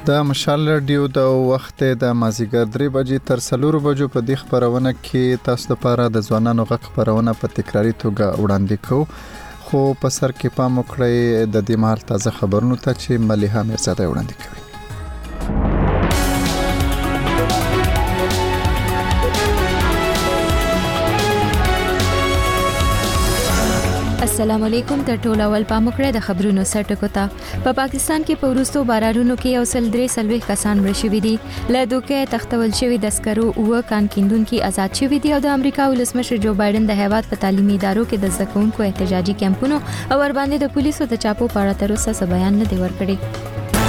د مشال رادیو د وخت د مازیګر 3 بجې تر 4 بجو په دې خبرونه کې تاسو لپاره د ځوانانو غږ خبرونه په تکراری توګه وړاندې کوو، خو په سر کې پام وکړئ د دې مهال تازه خبرونو ته چې مليحه میرزاده وړاندې کوي. السلام علیکم. تر ټولو اول پام وکړئ د خبرونو سرټکو ته. په پاکستان کې په وروستو بارانونو کې یو سل 3 کسان مړ شوي دي. له دوکې تختول شوی د عسکرو او کان کیندونکو آزاد شوي دي او د امریکا ولسمشر جو بایدن د هیواد په تعلیمي ادارو کې د زکونکو احتجاجي کیمپونو او ور باندې د پولیسو د چاپو په اړه تر اوسه څه بیان نه دی ورکړی.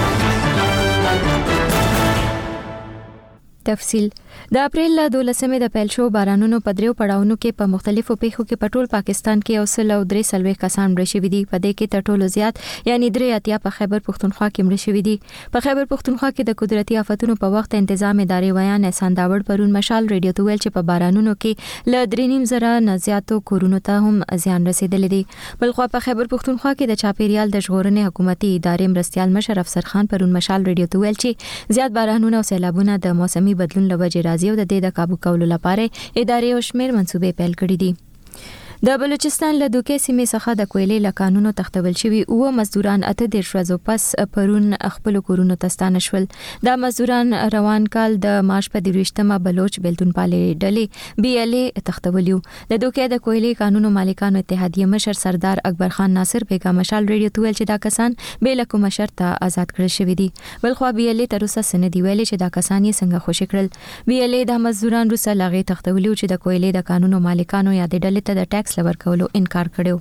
تفصیل د اپریل 12 د پیل شو بارانونو په دریو پړاوونو کې په مختلفو پیښو کې په ټول پاکستان کې یو سل 3 کسان مړ شوي دي. په دې کې تر ټولو زیات یعنی 3 په خیبر پختونخوا کې مړ شوي دي. په خیبر پختونخوا کې د قدرتي آفتونو په وخت تنظیم ادارې ویان احسان داوړ پرون مشال ریډیو ته ویل چې په بارانونو کې ل 3.5 نه زیاتو کورونو ته هم زیان رسیدلی دی. بلخو په خیبر پختونخوا کې د چاپیریال د ژغورنې حکومتي ادارې مرستيال مشر افسر خان پرون مشال ریډیو ته ویل چې زیات بارانونه او سیلابونه د موسمي بدلون لوجه راځي او د دې د کابو کولو لپاره ادارې او شمیر منسوبې پیل کړې دي. د بلوچستان له دوکې سیمې څخه د کویلې لکانونو تختول شوی او مزدوران 18 ورځې پس پرون خپل کورونو ته ستانه شول. دا مزدوران روان کال د مارچ په 23مه بلوچ بیلتون پالې ډلې BLA تختولیو. د دوکې د کویلې قانونو مالکانو اتحادیه مشر سردار اکبر خان ناصر بیگا مشال ریډیو ته ویل چې دا کسان به له کوم شرط آزاد کړل شوی دي. بلخو BLA تر اوسه سندې ویلې چې دا کسان یې څنګه خوشی کړل. BLA د مزدوران روسه لغې تختولیو چې د کویلې د قانونو مالکانو یا د ډلې ته د ټیکس لور کولو انکار کړو.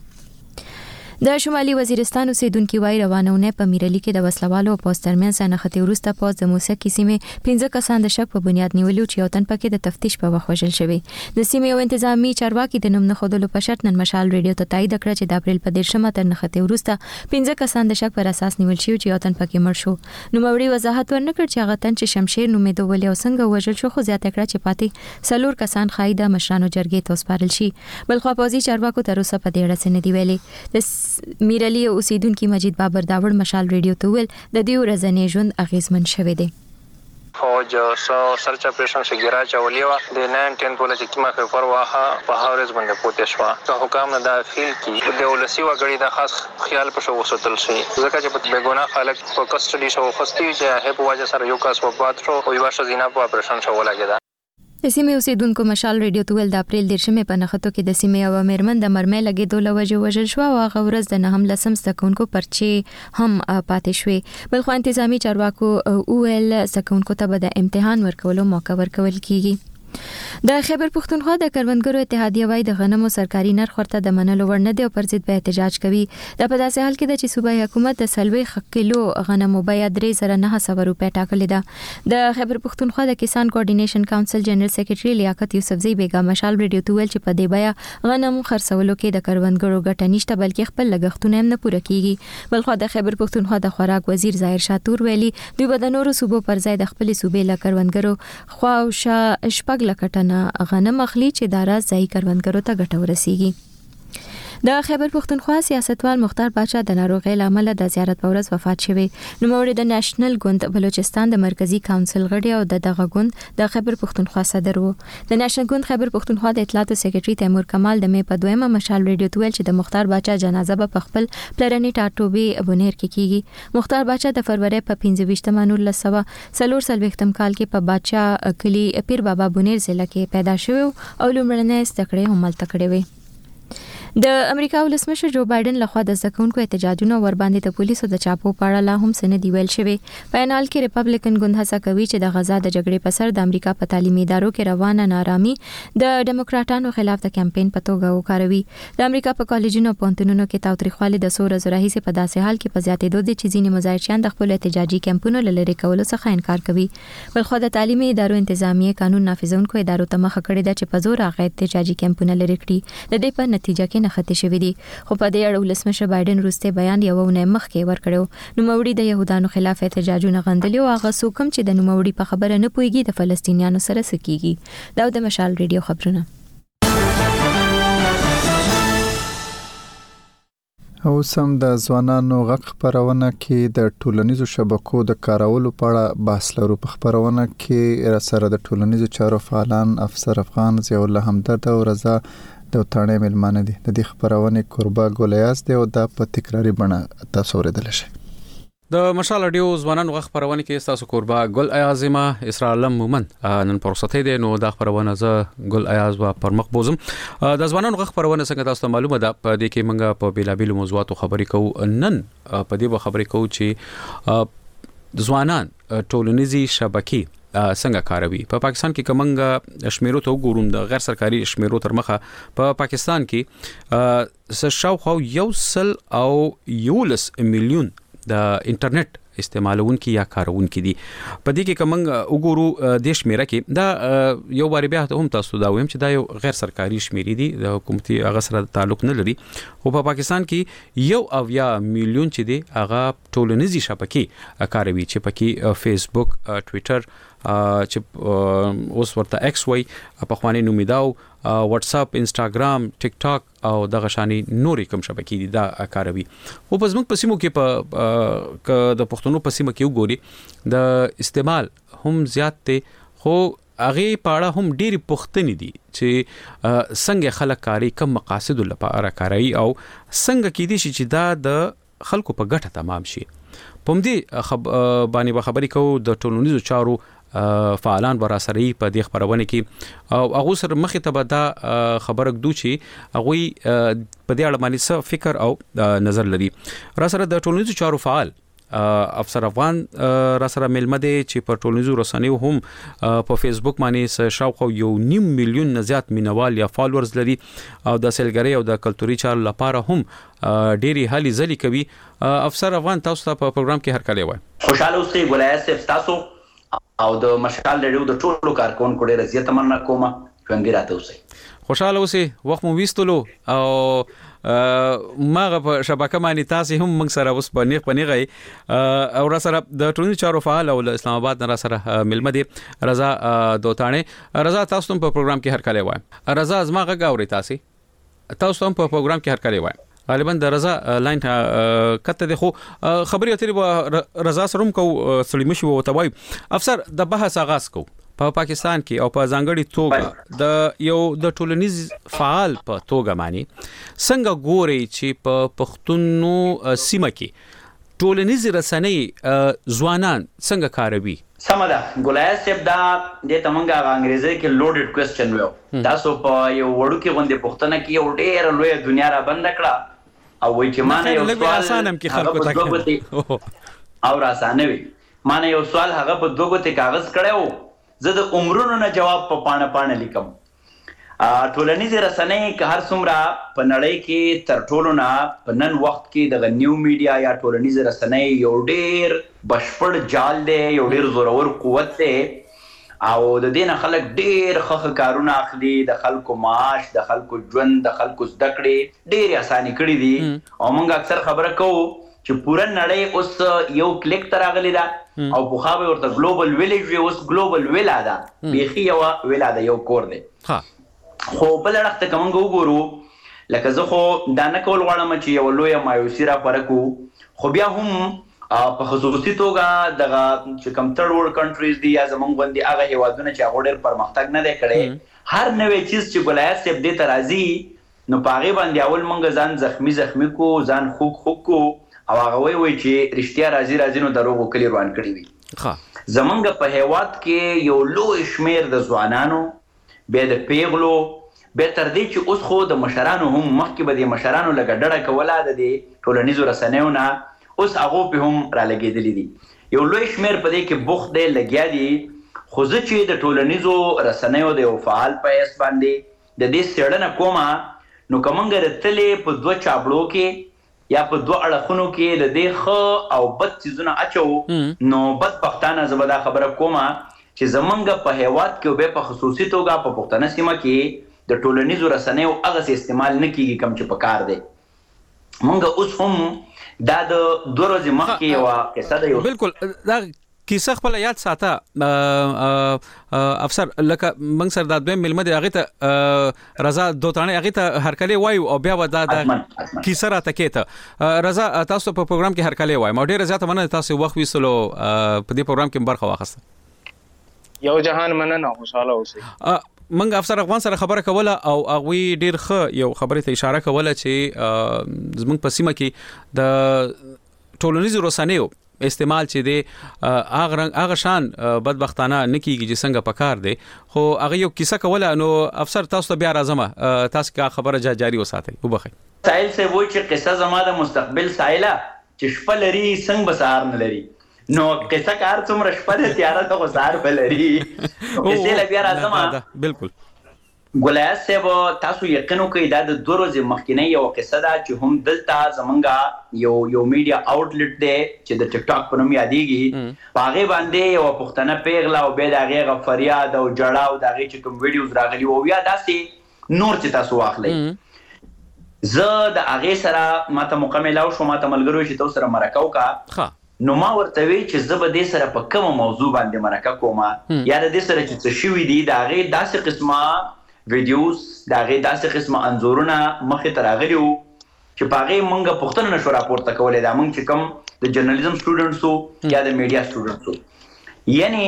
د شمالي وزیرستان اوسیدونکو وای روانونه په میرلی کې د وسلوالو او پوسټرمن سره نختی ورسته پوز د موسیقي سیمه 15 کسان د شک په بنیاد نیولو چې یو تن پکې د تفتیش په وخت وژل شوی. د سیمه یو انتظامی چارواکي د نوم نه خودلو په شرط نن مشال ریډیو ته تایید کړ چې د اپریل په 10مه تر نختی ورسته 15 کسان د شک پر اساس نیول شوی چې یو تن پکې مړ شو. نو موري وضاحت ورنکړ چې هغه تن چې شمشیر نومې دوه او څنګه وژل شو، خو زیاته کړه چې پاتې سلور کسان خایده مشرانو جرګې ته وسپارل شي. بل خو پوزي چارواکو تر اوسه په دې اړه څه نه دی ویلي. د میرلی اوسیدونکو مجید بابر داوړ مشال ریډیو ته ویل د دې ورځې ژوند اغیزمن شوی دی. فوج سرچ اپریشن سے گرا چولیوا د 910 پولیس کی مخه پر واها په هاورز باندې پوتې شو. که حکام نه داخل کی د ولسی وګړي د خاص خیال په شو وسوتل شي ځکه چې په بیگونه خلک په کسټډي شو خستي چې هپ واجه سره یو کس په بات شو او یو شزینا په اپریشن شو ولاګیدا. د سیمې اوسیدونکو مشال ریډیو ته ویل د اپریل 10مه په نخښتو کې د سیمې او مرمن د مرمۍ لګې دوله وژل شو او هغه ورځ د نهم لسم سکونکو پرچی هم پاتې شوې. بل خو انتظامی چارواکو اول سکونکو ته به د امتحان ورکولو موقع ورکول کیږي. د خیبر پختونخوا د کروندګرو اتحادیه وای د غنمو سرکاري نرخ ورته د منلو ور نه دی او پر ضد به احتجاج کوي. د په داسې حال کې د چې صوبایي حکومت د سلوي کیلو غنمو بیه 3,900 روپۍ ټاکلې ده. د خیبر پختونخوا د کسان کوارډینیشن کونسل جنرال سیکریټري لیاقت یوسفزئی بیگا مشال ریډیو ته ویل چې په دې بیه غنمو خرڅولو کې د کروندګرو ګټه نشته بلکې خپل لګښتونه هم نه پوره کیږي. بلخو د خیبر پختونخوا د خوراک وزیر ظاهر شاتور ویلي دوی به د نورو صوبو پر ځای د خپل صوبې له کروندګرو خواوشا شپږ لکټنه غنم اخلي چې دارا ځای کروندګرو ته ګټه ورسیږي. د خیبر پختونخوا سیاستوال مختار بادشاہ د ناروغۍ لامل د زیارت په ورځ وفات شوی. نو موري د نېشنل ګوند بلوچستان د مرکزی کونسل غړي او دغه ګوند د خیبر پختونخوا صدر وو. د نېشنل ګوند خیبر پختونخوا د اطلاعاتو سیکریټري تیمور کمال د مې په 2مه مشال ریډیو ته ویل چې د مختار بادشاہ جنازه په خپل پلرنی ټاټوبي بونیر کې کیږي. مختار بادشاہ د فروری په 15مه 1944 کال کې په بادشاہ کلی پیر بابا بونیر ضلع کې پیدا شوی او لومړنۍ استکړې هم ملته کړې وي. د امریکا ولسمشر جو بایدن لخوا د زکونکو احتجاجونو ور باندې د پولیسو د چاپو پاړه لا هم سندې ویل شوی. پاینال کې ریپبلیکن ګوند هڅه کوي چې د غزا د جګړې په سر د امریکا په تعلیمي ادارو کې روانه نارامي د ډیموکراټانو خلاف د کمپاین په توګه وکاروي. د امریکا په کالجونو او پونتونو کې تاوتریخوالي د سور زراحي په داسې حال کې په زیاتېدو دي چې ځینې مظاهرچیان د خپل احتجاجي کمپونو لری کولو څخه انکار کوي. بلخو د تعلیمي ادارو انتظامیه قانون نافذونکو ادارو ته مخه کړې ده چې په زور هغه احتجاجي کمپونه لری کړي. د دې په نتیجه کې نخښتې شوې دي. خو په دې اړه ولسمشر بایدن وروسته بیان یو نه مخکې ورکړو. نوموړي د يهودانو خلاف احتجاجونه غندلي او هغه څوک چې د نوموړي په خبره نه پويږي د فلسطینیانو سره سکیږي. دا د مشال ریډیو خبرونه. او سم د ځوانانو غږ خبرونه کې د ټولنیزو شبکو د کارولو په اړه بحث لرو. په خبرونه کې سره د ټولنیزو چارو فعالان افسر افغان ضیاء الله همدرد او رضا دوتانه ملمانه دي. د دې خبرونه قربا ګولیاس دی او د په تکراری بڼه تاسو اوریدل شي. د مشال رادیو ځوانانو غږ خبرونه کې تاسو قربا ګل ایازمه اسرا علم مومن نن پرسته دي. نو د خبرونه ز ګل ایاز وا پر مخ بوزم. د ځوانانو غږ خبرونه څنګه تاسو معلومه ده په دې کې موږ په بیلابیل موضوعاتو خبرې کوو. نن په دې خبرې کوو چې ځوانان ټولنیزي شبکې څنګه کاروي. په پاکستان کې کومنګ شمیرو ته وګورم د غیر سرکاري شمیرو تر مخه په پاکستان کې شاوخوا 1.11 میلیون د انټرنیټ استعمالونکي یا کارونکي دي. په دې کې کومنګ وګورو د شمیره کې دا یو بار بیا هم تاسو دا وایم چې دا یو غیر سرکاري شمیرې دي د حکومتي هغه سره تعلق نه لري. خو په پاکستان کې 1 میلیون چې دی هغه ټولنیزي شبکې کاروي چې پکې فیسبوک، ټوئیټر چې اوس ورته ایکس وای په خواني نومیداو، واتس اپ، انستګرام، ټیک ټاک او دغه شانی نورې کوم شبکې دي دا کاروي. خو په زموږ پسیمو کې په د پښتنو پسیمو کې وګوري د استعمال هم زیات دي. خو هغه پاړه هم ډېری پښتني دي چې څنګه خلک کاری کم مقاصد لپاره کاروي او څنګه کې دي چې دا د خلکو په ګټه تمام شي. په دې باندې خبرې کوو د ټولنیزو چارو فعالان برا سره په دې خبرونه کې او هغه سره مخې ته به دا خبره کدو چې هغه په دې اړه باندې څه فکر او نظر لري. را سره د ټولنیزو چارو فعال افسر افغان را سره ملمه دي چې په ټولنیزو رسنیو هم په فیسبوک باندې شاوخوا 1.5 میلیون نه زیات مینوال یا فالوورز لري او د سیلګری او د کلتوري چارو لپاره هم ډېری هلي ځلې کوي. افسر افغان تاسو ته په پروګرام کې هر کله وای. خوشاله اوسئ ګولایي تاسو او د مشال رادیو د ټولو کارکونکو ډېر زیات مننه کوم. ژوندۍ راته اوسئ، خوشاله اوسئ. وخت مو ویستلو او ماغه په شبکه باندې تاسو هم موږ سره اوس پنیغه او را سره د ټولنیزو چارو فعال او اسلام آباد نه را سره ملمه دي رضا دوتانه. رضا تاسو هم په پروګرام کې هر کله وای. رضا زما غږ اوري تاسو هم په پروګرام کې هر کله وای. غالبا د رضا لاین کته دی خو خبرې اترې رضا سره کو سلیمه شو وتوای. افسر د بحث آغاز کو په پاکستان کې او په ځانګړي توګه د یو د ټولنیز فعال په توګه معنی څنګه ګوري چې په پښتونو سیمه کې ټولنیز رسنۍ ځوانان څنګه کاروي. سمدا ګولایي صاحب دا د تمنګ انګریزي کې لوډډ کوېسچن وو. تاسو په یو وړو کې باندې پښتنه کې یو ډېر لوی دنیا را بند کړه او وای چې مانه یو سوال او راسانه وي. مانه یو سوال هغه په دوه غوته کاغذ کړو، زه د عمرونو نه جواب په پاڼه لیکم. ټولنیز رسنۍ که هر څومره په نړۍ کې تر ټولو نه په نن وخت کې د نیو میډیا یا ټولنیز رسنۍ یو ډېر بشپړ جال دی، یو ډېر زورور قوت دی او د دې نه خلک ډېر ښه کارونه اخلي. د خلکو معاش، د خلکو ژوند، د خلکو زده کړې ډېرې اساني کړي دي. او موږ اکثر خبره کوو چې پوره نړۍ اوس یو کلیک ته راغلې ده او پخوا به ورته ګلوبل ویلیج وي، اوس ګلوبل ویلا ده، بیخي یوه ویلا ده، یو کور دی. خو بل اړخ ته که موږ وګورو لکه زه خو دا نه کول غواړم چې یوه لویه مایوسي راپاره کړو، خو بیا هم په خصوصي توګه دغه چې کوم تھرډ ورلډ کنټریز دي یا زمونږ غوندې هغه هیوادونه چې هغه ډېر پرمختګ نه دی کړی، هر نوې چیز چې ګولایي صاحب دې ته راځي نو په هغې باندې اول موږ ځان زخمي کو، ځان خوږ کو او هغه وایي چې رښتیا راځي نو دروغو کلي روان کړي وي. زمونږ په هیواد کې یو لوی شمیر د ځوانانو، بیا د پیغلو، بیا تر دې چې اوس خو د مشرانو هم مخکې به د مشرانو لږه ډډه کوله د دې ټولنیزو رسنیو نه، اوس هغه په هم را لګېدلي دي. یو لوی شمیر په دې کې بوخت دی، لګیا دي. خو زه چې د ټولنیزو رسنیو د یو فعال په حیث باندې د دې څېړنه کومه نو که موږ رتلې په دوه چابړو کې یا په دوه اړخونو کې د دې ښه او بد څیزونه اچو نو بدبختانه زه به دا خبره کومه چې زمونږ په هیواد کې او بیا په خصوصي توګه په پښتنه سیمه کې د ټولنیزو رسنیو هغسې استعمال نه کېږي کوم چې په کار دی. مونږ اوس هم دا د 2 ورځې مخکې یوه قصه ده. بالکل دا کیسه خپل یاد ساته افسر لکه موږ سره د دویم ملمه دی هغه ته رضا دوتانه هغه ته هرکلی وایو او بیا ودا د کیسه را تکیته رضا تاسو په پروګرام کې هرکلی وایو ما ډیر زیاته مننه تاسو وخت ویسلو په دې پروګرام کې برخه واخیسته یو جهان مننه خوشاله اوسئ منګ افسر افغان سره خبره کوله او هغه ډیر ښه یو خبره ته اشاره کوله چې زموږ په سیمه کې د ټولنیزو رسنیو استعمال چې دی هغه شان بدبختانه نکیږي چې څنګه پکار دی خو هغه یو کیسه کوله نو افسر تاسو ته بیا راځم تاسو کا خبره جاری وساتئ وبخئ سائل سے وای چې قصه زما د مستقبل سائله چې شپه لري څنګه بسار نه لري نو قصه کار څومره شپه د تیار ته غسار بلري کیسه لبیا راځم بالکل ګولایت صاحب تاسو یقینو کوي دا د 2 ورځې مخکینه یو قصه ده چې هم دلته زمونږه یو میډیا آوټلټ دی چې د ټیک ټاک په نوم یادېږي هغه باندې یو پښتنه پیغله او به دغه غفریاد او جړه او دغه چې کوم ویډیوز راغلي او یا داسې نور چې تاسو واخلئ زه د هغه سره ماته مکمل او شو ماته ملګرو چې تاسو سره مرکه وکا نو ما ورته وی چې زه به دې سره په کومه موضوع باندې مرکه کوم یا د دې سره چې څه شوی دی دا غي داسې قسمه ویډیوز دا غي داسې قسمه انزورونه مخه تراغلیو چې پاغه مونږه پښتون نشو راپورته کولای دا مونږ چې کوم د جرنالیزم سټوډنټسو یا د میډیا سټوډنټسو یعنی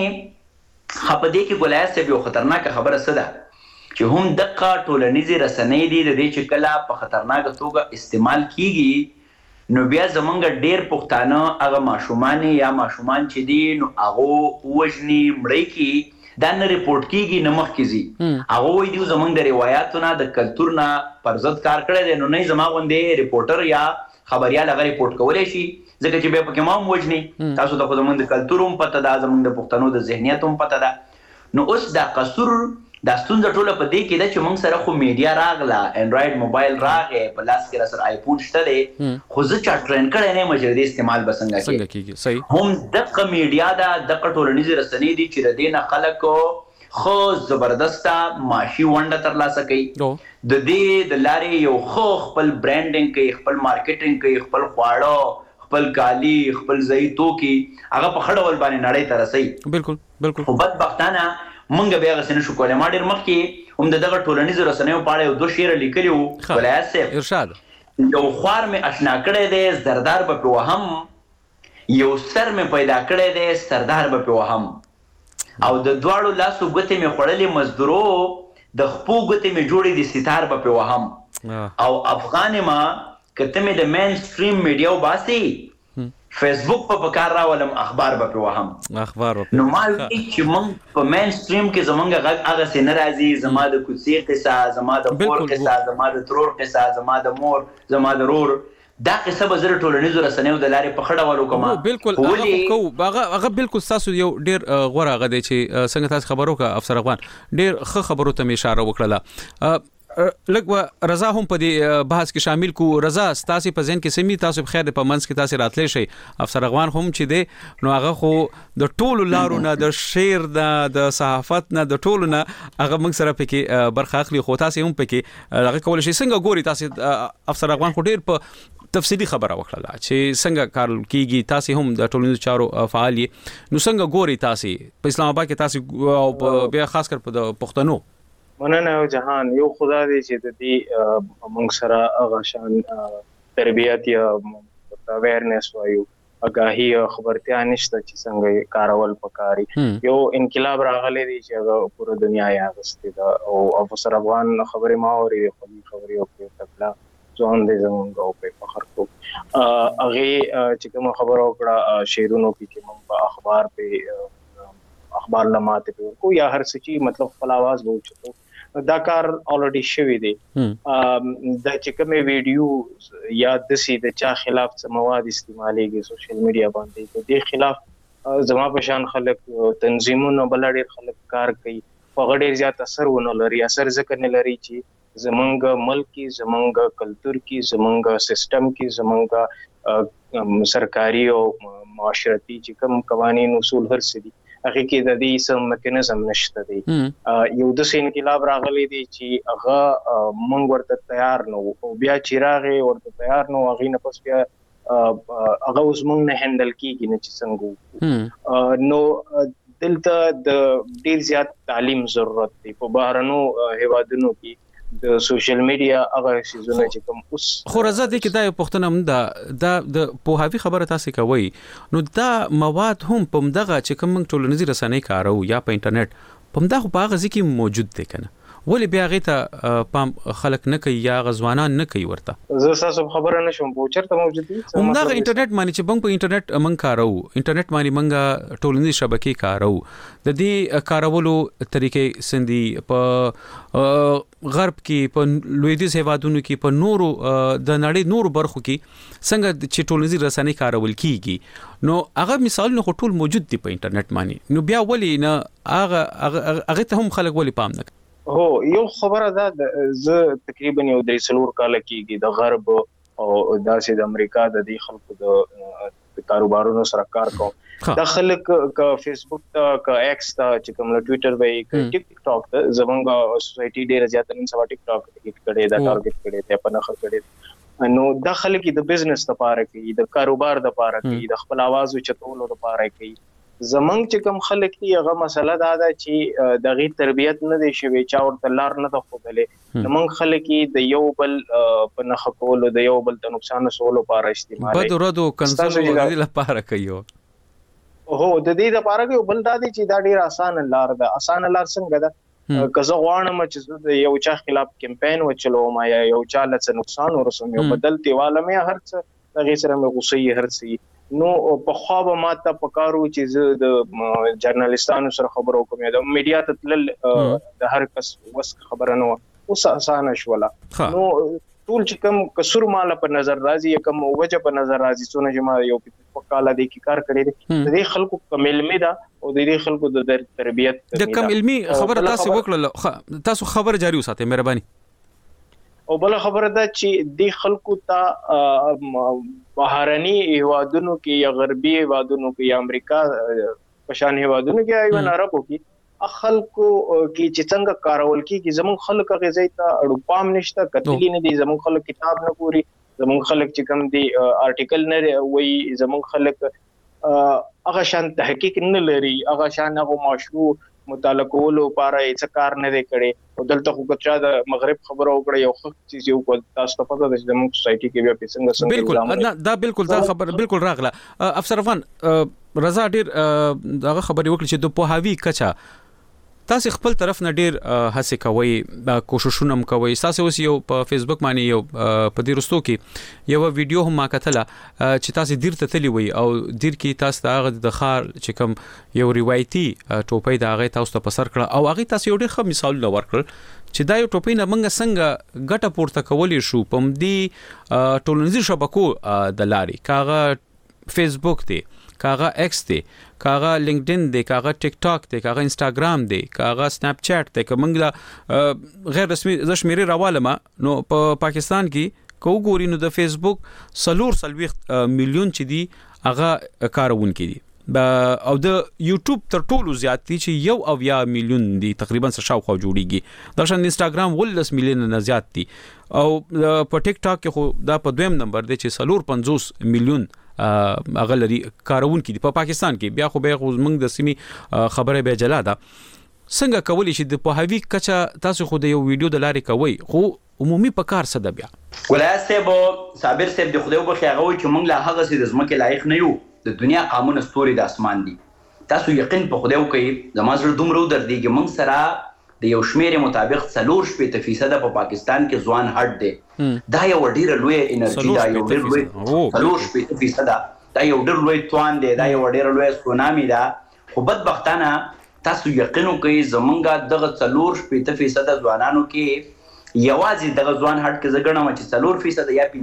خپدې کې ګولایت څه یو خطرناک خبره سده چې هم دغه ټولنیزي رسنۍ دي د دې چې کله په خطرناک توګه استعمال کیږي نو بیا زمونږ ډیر پښتانه هغه ماشومان یا ماشومان چې دي نو هغه وژني مړی کی دا نه ریپورت کیږي نه مخ کیږي هغه وایي دی زمونږ د روایتونو د کلچر نه پرزت کار کړی دی نو نه زما غوندې ریپورټر یا خبريال هغه ریپورت کولای شي ځکه چې به پکې ما وژني تاسو د زمونږ د کلچر هم پته ده زمونږ د پښتنو د ذهنیت هم پته ده نو اوس دا قصور دا ستونزه ټوله په دې کې ده چې موږ سره خو میډیا راغله انډراید موبایل راغې په لاس کې سره آیفون شته دی خو زه چا ټرین کړی نه مجرد استعمال بسنګه کیږي صحیح هم دغه میډیا دا د ټولنیزي رسنۍ دي چې د دې نه خلکو خو زبردسته معاشي ونډه ترلاسه کوي د دې د لارې یو خو خپل برانډینګ کوي خپل مارکیټینګ کوي خپل خواړه خپل کالی خپل ځای توکي هغه په خړول باندې نړۍ ته رسي بالکل خو بدبختانه مونږ بیا غسنه شو کولای ما ډیر مخکې هم دغه ټولنیزو رسنیو په اړه یو 2 شعر لیکلیو ولایت صاحب ارشاد یو خوار می آشنا کړی دی زردار په وهم یو سر می پیدا کړی دی سردار په وهم او د دواړو لاسو ګوتې می خړلې مزدورو د خپو ګوتې می جوړې دي ستار په وهم او افغان ما کته می د مین سټریم میډیا وباسي فیسبوک په پکار راولم اخبار به وهم نو ما چې مونږ په مین سټریم کې زمونږ غږ هغه سي ناراضي زما د کوڅې قصه زما د کور قصه زما د ترور قصه زما د مور زما د رور دا قصه به زره ټولنیزو رسنیو د لارې په خړه والو کومه بالکل هغه بالکل تاسو یو ډیر غوړه غده چې څنګه تاسو خبرو کا افسر افغان ډیر ښه خبرو ته اشاره وکړه لکه رضا هم په دې بحث کې شامل کو رضا ستاسو په ذهن کې سمي تاسو په خیر په منځ کې تاسو راتلې شي افسر افغان هم چې دی نو هغه خو د ټولو لارو نه د شعر د صحافت نه د ټولو نه هغه موږ سره پکې برخه اخلي خو تاسو هم پکې هغه کول شي څنګه ګوري تاسو افسر افغان خو ډیر په تفصیلی خبره وکړه چې څنګه کار کیږي تاسو هم د ټولنیزو چارو فعال یې نو څنګه ګوري تاسو په اسلام آباد کې تاسو او بیا خاص کر په پښتنو مننه او جهان یو خدا دې چې د دې موږ سره هغه شان تربیت یا اویرنس وایو اگاهی او خبرتیا نشته چې څنګه کارول پکاري یو انقلاب راغلی دی چې هغه پوره دنیا یې اغستې ده او افسر افغان خبرې ما اوري خبرې او په تکلا ځوان دې زموږ او په فخر کو هغه چې کوم خبر او کړه شیرونو کې موږ په اخبار لماته کو یا هر څه چې مطلب خپل आवाज وچتو دا کار الریډي شوی دی دا چې کوم ویډیو یا د سي د چا خلاف څه مواد استعماليږي سوشل میډیا باندې د دې خلاف زما په شان خلک تنظیمونو بلډیر خلک کار کوي په غډیر زیات اثر ونه لري اثر ځکه نه لري چې زمونږ ملک کې زمونږ کلچر کې زمونږ سیستم کې زمونږ سرکاري او معاشرتي چې کوم قوانين اصول هر څه دي هغه کې د دې سم میکانیزم نشته دی یو د سین انقلاب راغلی دی چې هغه مونږ ورته تیار نو او بیا چې راغی ورته تیار نو هغه نه پس بیا هغه اوس موږ نه هندل کیږي نه چې څنګه نو دلته د ډیر زیات تعلیم ضرورت دی په بهرنو هیوادونو کې د سوشل میډیا هغه شیزونه چې کوم اوس خو راځه دې کې دا یو پوښتنه هم د پوهاوی خبره تاسو کوي نو دا مواد هم په مدغه چې کوم ټولنیزي رسنۍ کارو یا په انټرنیټ په مدغه په غزي کې موجود دي کنه ولې بیا غیته پام خلک نه کوي یا غزوانان نه کوي ورته زه تاسو خبره نشم په چرته موجود دي همدغه انټرنیټ باندې چې بنګ په انټرنیټ من کارو انټرنیټ باندې منګه ټولنیزي شبکې کارو د دې کارولو طریقې سندي په غرب کې په لویدیځ هیوادونو کې په نورو د نړۍ نورو برخو کې څنګه چې ټولنیزي رسنۍ کارول کیږي نو هغه مثالونه ټول موجود دي په انټرنیټ باندې نو بیا ولې نه هغه ته هم خلک ولې پام نه هو یو خبره ده زه تقریبا یو 3 کال کېږي د غرب او داسې د امریکا د دې خلکو د کاروبارونو سره کار کوم د خلک ک فیسبوک ته ک ایکس ته چې کوم ټوئیټر وای ک ټیک ټاک ته زمونږ سوسایټي ډیره زیات نن سبا ټیک ټاک کې کړي دا ټارګټ کړي ته په نخښه کړي نو د خلک د بزنس لپاره کوي د کاروبار لپاره کوي د خپل आवाज چتولو لپاره کوي زمنګ چې کوم خلک دی هغه مسله دا ده چې دغه تربيت نه دی شوی چا ورته لار نه ده خوبلې زمنګ خلک د یو بل په نخ کول د یو بل ته نقصان رسولو لپاره استعمال بد ورته کنسل ورته لپاره کوي هو د دې لپاره کوي بل دا دی چې دا ډیر اسانه لار ده اسانه لار څنګه ده کزه غواړم چې یو چا خلاف کمپاین وچلوم یا یو چا له نقصان ورسوم یو بدل دیواله مې هرڅ دغه سره مې غوسې هرڅ نو په خوا به ماته پکارو چې زه د جرنالستانو سره خبرو کوم یا د میډیا ته تل د هر کس وس خبره نه اوس اسانه شولا نو ټول چې کوم قصور مال په نظر راځي کوم وجه په نظر راځي څونه چې ما یو په کاله د کی کار کړی دی د خلکو کم علمي ده او د خلکو د تربيت د کم علمي خبره تاسو وکړه تاسو خبر جاری وساتئ مهرباني او بل خبره ده چې د خلکو ته بهرني هیوادونو کې یا غربي هیوادونو کې یا امریکا په شان هیوادونو کې ایون عربو کې خلکو کې چې څنګه کارول کیږي زمون خلک غزي ته اړو پام نشته کتلی نه دي زمون خلک کتاب نه پوری زمون خلک چې کوم دي آرټیکل نه وای زمون خلک هغه شان تحقیق نه لري هغه شان هغه مشروع مطالعه کولو لپاره هیڅ کار نه دی کړی او دلته خو کچا د مغرب خبرو وکړه یو څه چیز یو کول تاسو ته پته ده چې د موږ سوسایټي کې بیا څنګه بالکل دا بالکل دا خبر بالکل راغله افسرفان رضا ډیر دغه خبري وکړي چې د پوهاوی کچا تاسو خپل طرف نه ډیر هڅه کوي کوششونه هم کوي تاسو اوس یو په فیسبوک باندې یو په دې رستو کې یو ویډیو هم ما کتله چې تاسو دیر ته تلی وي او دیر کې تاسو هغه د خار چې کوم یو روایتي ټوپۍ د هغه تاسو ته پسر کړ او هغه تاسو یو ډیر ښه مثال ورکړ چې دا یو ټوپۍ نه منګه څنګه ګټه پورته کولې شو په دې ټولنیزي شبکو د لاري کاغه فیسبوک دی کاغه ایکس دی کاغه لینکډین دی کاغه ټیک ټاک دی کاغه انستګرام دی کاغه سناپ چیټ دی کومنګ غیر رسمي زشمیري راوالما نو په پاکستان کې کو ګوري نو د فیسبوک 340 میلیون چې دی هغه کارون کې دی او د یوټیوب تر ټولو زیات دي چې 1 میلیون دي تقریبا شاوخوا جوړیږي د شان انستګرام 10 میلیون نه زیات دي او په ټیک ټاک کې خو دا په دویم نمبر دی چې 450 میلیون هغه لري کارون کې په پاکستان کې بیا خو به موږ د سیمي خبره به جلا ده څنګه کولی شي د پوهاوی کچا تاسو خو د یو ویډیو د لارې کوي خو عمومي په کار څه ده بیا ولایت صابر صاحب د خدای په خیاغه وي چې موږ لا هغه سي د زمکه لایق نه یو د دنیا قانون ستوري د اسمان دي تاسو یقین په خدای وکي زمازړه دومره درديږي موږ سره د یو شمیر مطابق 4% په پاکستان کې ځوان هټ دي دا یو ډیره لوی انرژي دا یو ډیر لوی 4% دا یو ډیر لوی توان دی دا یو ډیر لوی سونامي دا خو بدبختانه تاسو یقین کوئ زمونږه دغه 4% ځوانانو کې یوازې دغه ځوان هټ کې زګنه چې 4% یا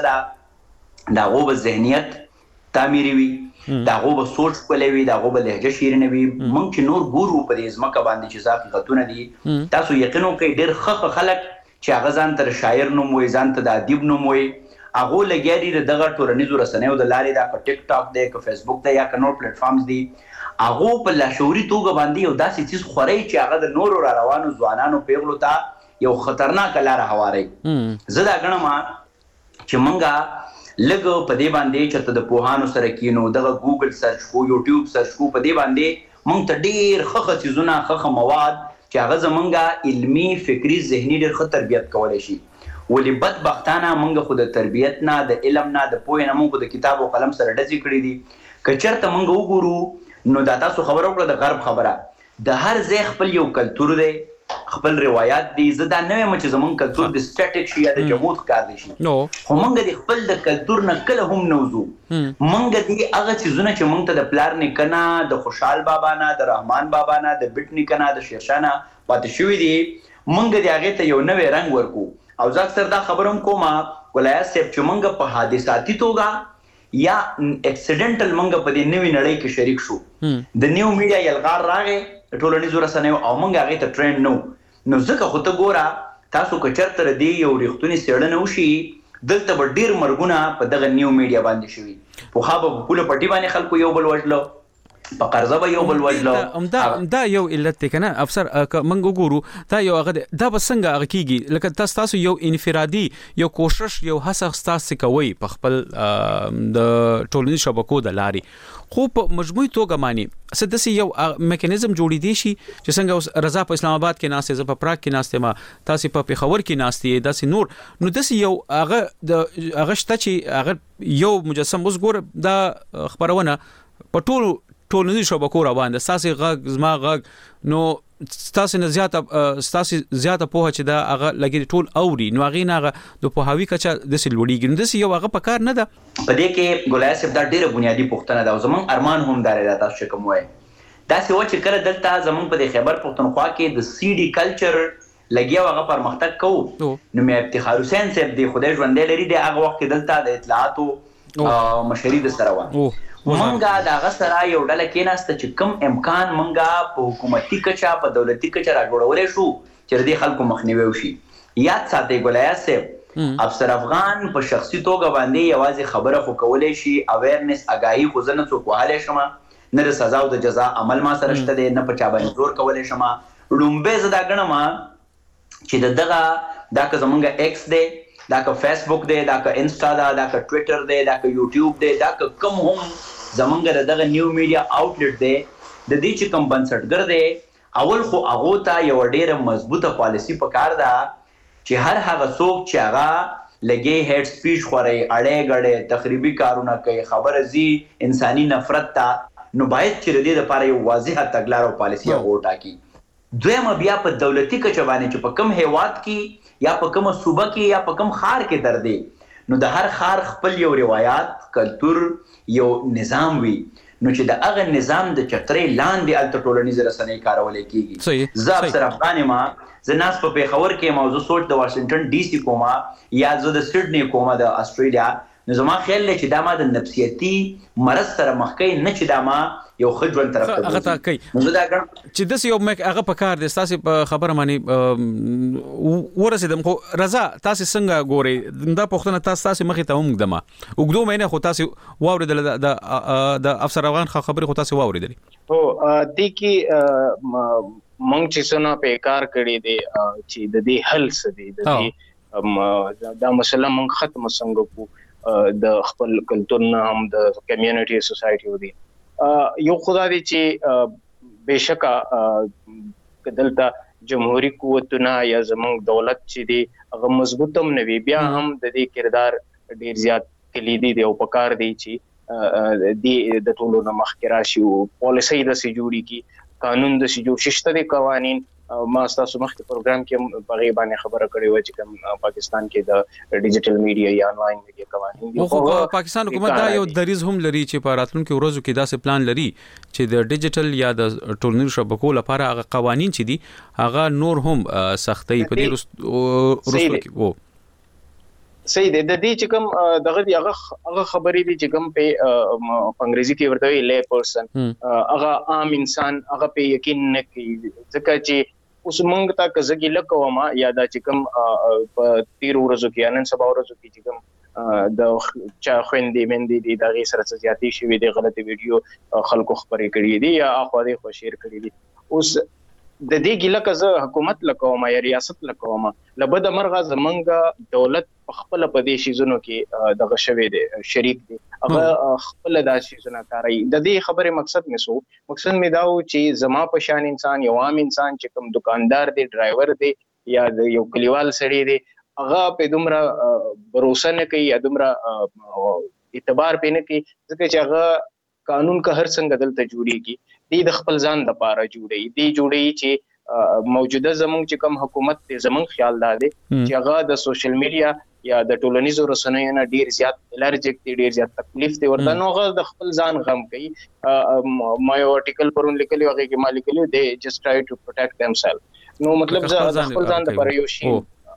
5% دا غو به ذهنیت تعمیري وي دا غو به سوچ کولوي دا غو به لهجه شیرینه وي مونږ چې نور ګورو په دې ځمکه باندې چې حقیقتونه دي تاسو یقین کوئ ډیر خخ خلک چې هغه ځان تر شاعر نوم وي ځان ته د ادیب نوم وي هغه لګیاري دغه ټولنیزو رسنیو د لارې دا په ټیک ټاک دی که فیسبوک دی یا که نور پلیټ فارمز دي هغه په لاشعوري توګه باندې یو داسې چیز خوري چې هغه د نورو را روانو ځوانانو پیغلو ته یو خطرناک لار هواري زه دا غنم چې مونږه لګو په دې باندې چې ته د پوهانو سره کینو دغه ګوګل سرچ کو یوټیوب سرچ کو په دې باندې مونږ ته ډیر خخه چیزونه خخه مواد چې هغه زمونږه علمی فکری ذهني ډیر ښه تربیت کولای شي ولې بدبختانه مونږ خو د تربیت نه د علم نه د پوهې نه مونږ د کتاب او قلم سره ډزې کړې دي که چېرته مونږ وګورو نو دا تاسو خبره وکړه د غرب خبره د هر ځای خپل یو کلتور دی خپل روایت دي زه دا نه وایم چې زمونږ کلتور د سټیټیک شي یا د جمود ښکار دي شي خو مونږ د خپل د کلتور نه کله هم نه وځو مونږ دي هغه څیزونه چې مونږ ته د پلار نیکه نه د خوشحال بابا نه د رحمان بابا نه د بټ نیکه نه د شیرشاه نه پاتې شوي دي مونږ د هغې ته یو نوی رنګ ورکو او زه اکثر دا خبره هم کوم ولایت صاحب چې مونږ په حادثاتي توګه یا اکسیډنټل مونږ په دې نوې نړۍ کې شریک شو د نیو میډیا یلغار راغی ټولنیزو رسنیو او مونږ هغې ته ټرینډ نو ځکه خو ته ګوره تاسو که چېرته د دې یو ریښتونې څېړنه وشي دلته به ډېر مرګونه په دغه نیو میډیا باندې شوي پخوا به په پوله پټي باندې خلکو یو بل وژله په قرضه به یو بل وژله دا یو علت دی که نه افسر که موږ وګورو دا یو هغه دا به څنګه هغه کېږي لکه تاسو یو انفرادي یو کوشش یو هڅه ستاسې کوئ په خپل د ټولنیزو شبکو د لارې خو په مجموعي توګه معنی څه داسې یو میکانیزم جوړېدی شي چې څنګه اوس رضا په اسلام آباد کې ناست زه په پراګ کې ناست یم تاسې په پېښور کې ناست یې داسې نور نو داسې یو هغه شته چې هغه یو مجسم اوس ګوره دا خپرونه په ټولنیزو شبکو روان ده ستاسې غږ زما غږ نو ستاسې نه زیاته پوهه چې دا هغه لګي ټول اوري نو هغې نه هغه د پوهاوي کچه داسې لوړېږي نو داسې یو هغه په کار نه ده په دې کې ګلای صاحب دا ډېره بنیادي پوښتنه ده او زموږ ارمان هم دا دی تاسو چې کوم وایي داسې وه چې کله دلته زموږ په دې خیبر پښتونخوا کې د سی ډي کلچر لګیا هغه پرمختګ کوو نو مې افتخار حسین صاحب دی خدای ژوندی لري دی هغه وخت کې دلته د اطلاعاتو مشري د سره وه مونږه د هغه سره یو ډله کېناسته چې کوم امکان مونږه په حکومتي کچه په دولتي کچه راجوړولی شو چې د دې خلکو مخنیوی وشي یاد ساتئ ګلایات صاحب افسر افغان په شخصي توګه باندې یوازې خبره خو کولی شي اویرنس اګاهي خو زه نه څوک وهلی شم نه د سزا او د جزا عمل ما سره شته دی نه په چا باندې زور کولی شم لومبی زه دا ګڼم چې د دغه دا که زمونږ ایکس دی دا که فیسبوک دی دا که انسټا ده دا که ټویټر دی دا که یوټیوب دی دا که کوم هم زمونږ د دغه نیو میډیا آوټلیټ دی د دې چې کوم بنسټګر دی اول خو هغو ته یوه ډېره مضبوطه پالیسي پکار ده چې هر هغه څوک چې هغه لګي هیډ سپیچ خوري اړې ګړې تخریبي کارونه کوي خبره زی انساني نفرت ته نو باید چې د دې لپاره یو واضحه تګلاره او پالیسي هغه وټاکي دویمه بیا په دولتي کچه باندې چې په کوم هیواد کې یا په کومه صوبه کې یا په کوم ښار کې در دی نو د هر ښار خپل یو روایات کلتور یو نظام وي نو چې د هغه نظام د چترۍ لاندې هلته ټولنیزې رسنۍ کارولی کېږي زه افسر افغان یم زه ناست په پېښور کې یم او زه سوچ د واشنګټن ډي سي کوم یا زه د سډني کوم د اسټرالیا نو زما خیال دی چې دا ما د نفسیتي مرض سره مخ کوي نه چې دا ما یو ښه ژوند طرف ته هغه ته کوي چې داسې یو هغه په کار دی ستاسې په خبره باندې ورسېدم خو رضا تاسې څنګه ګورئ دا پوښتنه تاسې مخې ته هم ږدمه اوږدو مینه خو تاسې واورېدله د افسر افغان خبرې خو تاسې واورېدلې هو دې کې مونږ چې څونه په کار کړی دی چې د دې حل څه دی د دې دا مسله مونږ ختم څنګه کو د خپل کلتور نه هم د کمیونټي سوسایټي ودی یو خدا دی چې بهشکه دلته جمهوریت قوتونه یا زمونږ دولت چې دی هغه مضبوط هم نه وي بیا هم د دې کردار ډیر زیات کلیدي دی او پکار دی چې د ټولو نه مخکې راشي او پالیسي داسې جوړي کی قانون داسې جوړ شته دي قوانین ما تاسو مخکې پروګرام کې په غیبه باندې خبره کړې و چې کوم پاکستان کې د ډیجیټل میډیا یا انلاین میډیا قوانین دي خو پاکستان حکومت دا یو دریز هم لري چې په راتلونکو ورځو کې داسې پلان لري چې د ډیجیټل یا د ټولنیزو شبکو لپاره هغه قوانین چې دي هغه نور هم سختۍ په دې وروسته کې وو صحیح دی د دې چې کوم دغه دی هغه خبرې دي چې کوم په انګریزي کې ورته وی لې پرسن هغه عام انسان هغه په یقین نه کوي ځکه چې اوس موږ ته کزګی لکوما یا دا چې کوم په 13 ورځو کې نن سبا ورځو کې چې کوم د چا خويندې مندې دي دغه سره زیاتی شوی دی غلطي ویډیو خلکو خبرې کړې دي یا اخو دې خو شیر کړې دي اوس د دې ګله کزه حکومت لکوم یا ریاست لکوم لبد مرغه زمنګ دولت خپل په دې شیزونو کې دغه شوی دی شریک دی هغه خپل دا شیزونه کوي. د دې خبره مقصد مې دا و چې زما په شان انسان یو عام انسان چې کوم دکاندار دی ډرایور دی یا یو کلیوال سړی دی هغه په دومره بروسه نه کوي یا دومره اعتبار پې نه کوي ځکه چې هغه قانون که هر څنګه دلته جوړیږي د خپل ځان د پاره جوړي چې موجوده زمونږ چې کوم حکومت دی زمونږ خیال دا دی چې هغه د سوشل میډیا یا د ټولنیزو رسنیو نه ډیر زیات الرجیک دی ډیر زیات تکلیف دی ورته نو هغه د خپل ځان غم کوي. ما یو آرټیکل پرون لیکلی هغه کې ما لیکلی دی جست ټرای ټو پروټیکټ دمسلف نو مطلب زه خپل ځان د پاره یو شی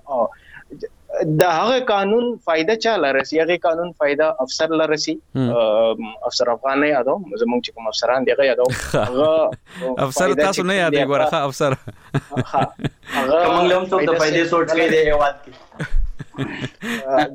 د هغه قانون فائدہ چاله رسی هغه قانون فائدہ افسر لرسي افسر افغان نه یادو زموږ چې کوم افسران دیغه یادو هغه افسر تاسو نه یادې ګورخه افسر هغه کوم لوم څه د فائدې سوچ کې دی یوات کې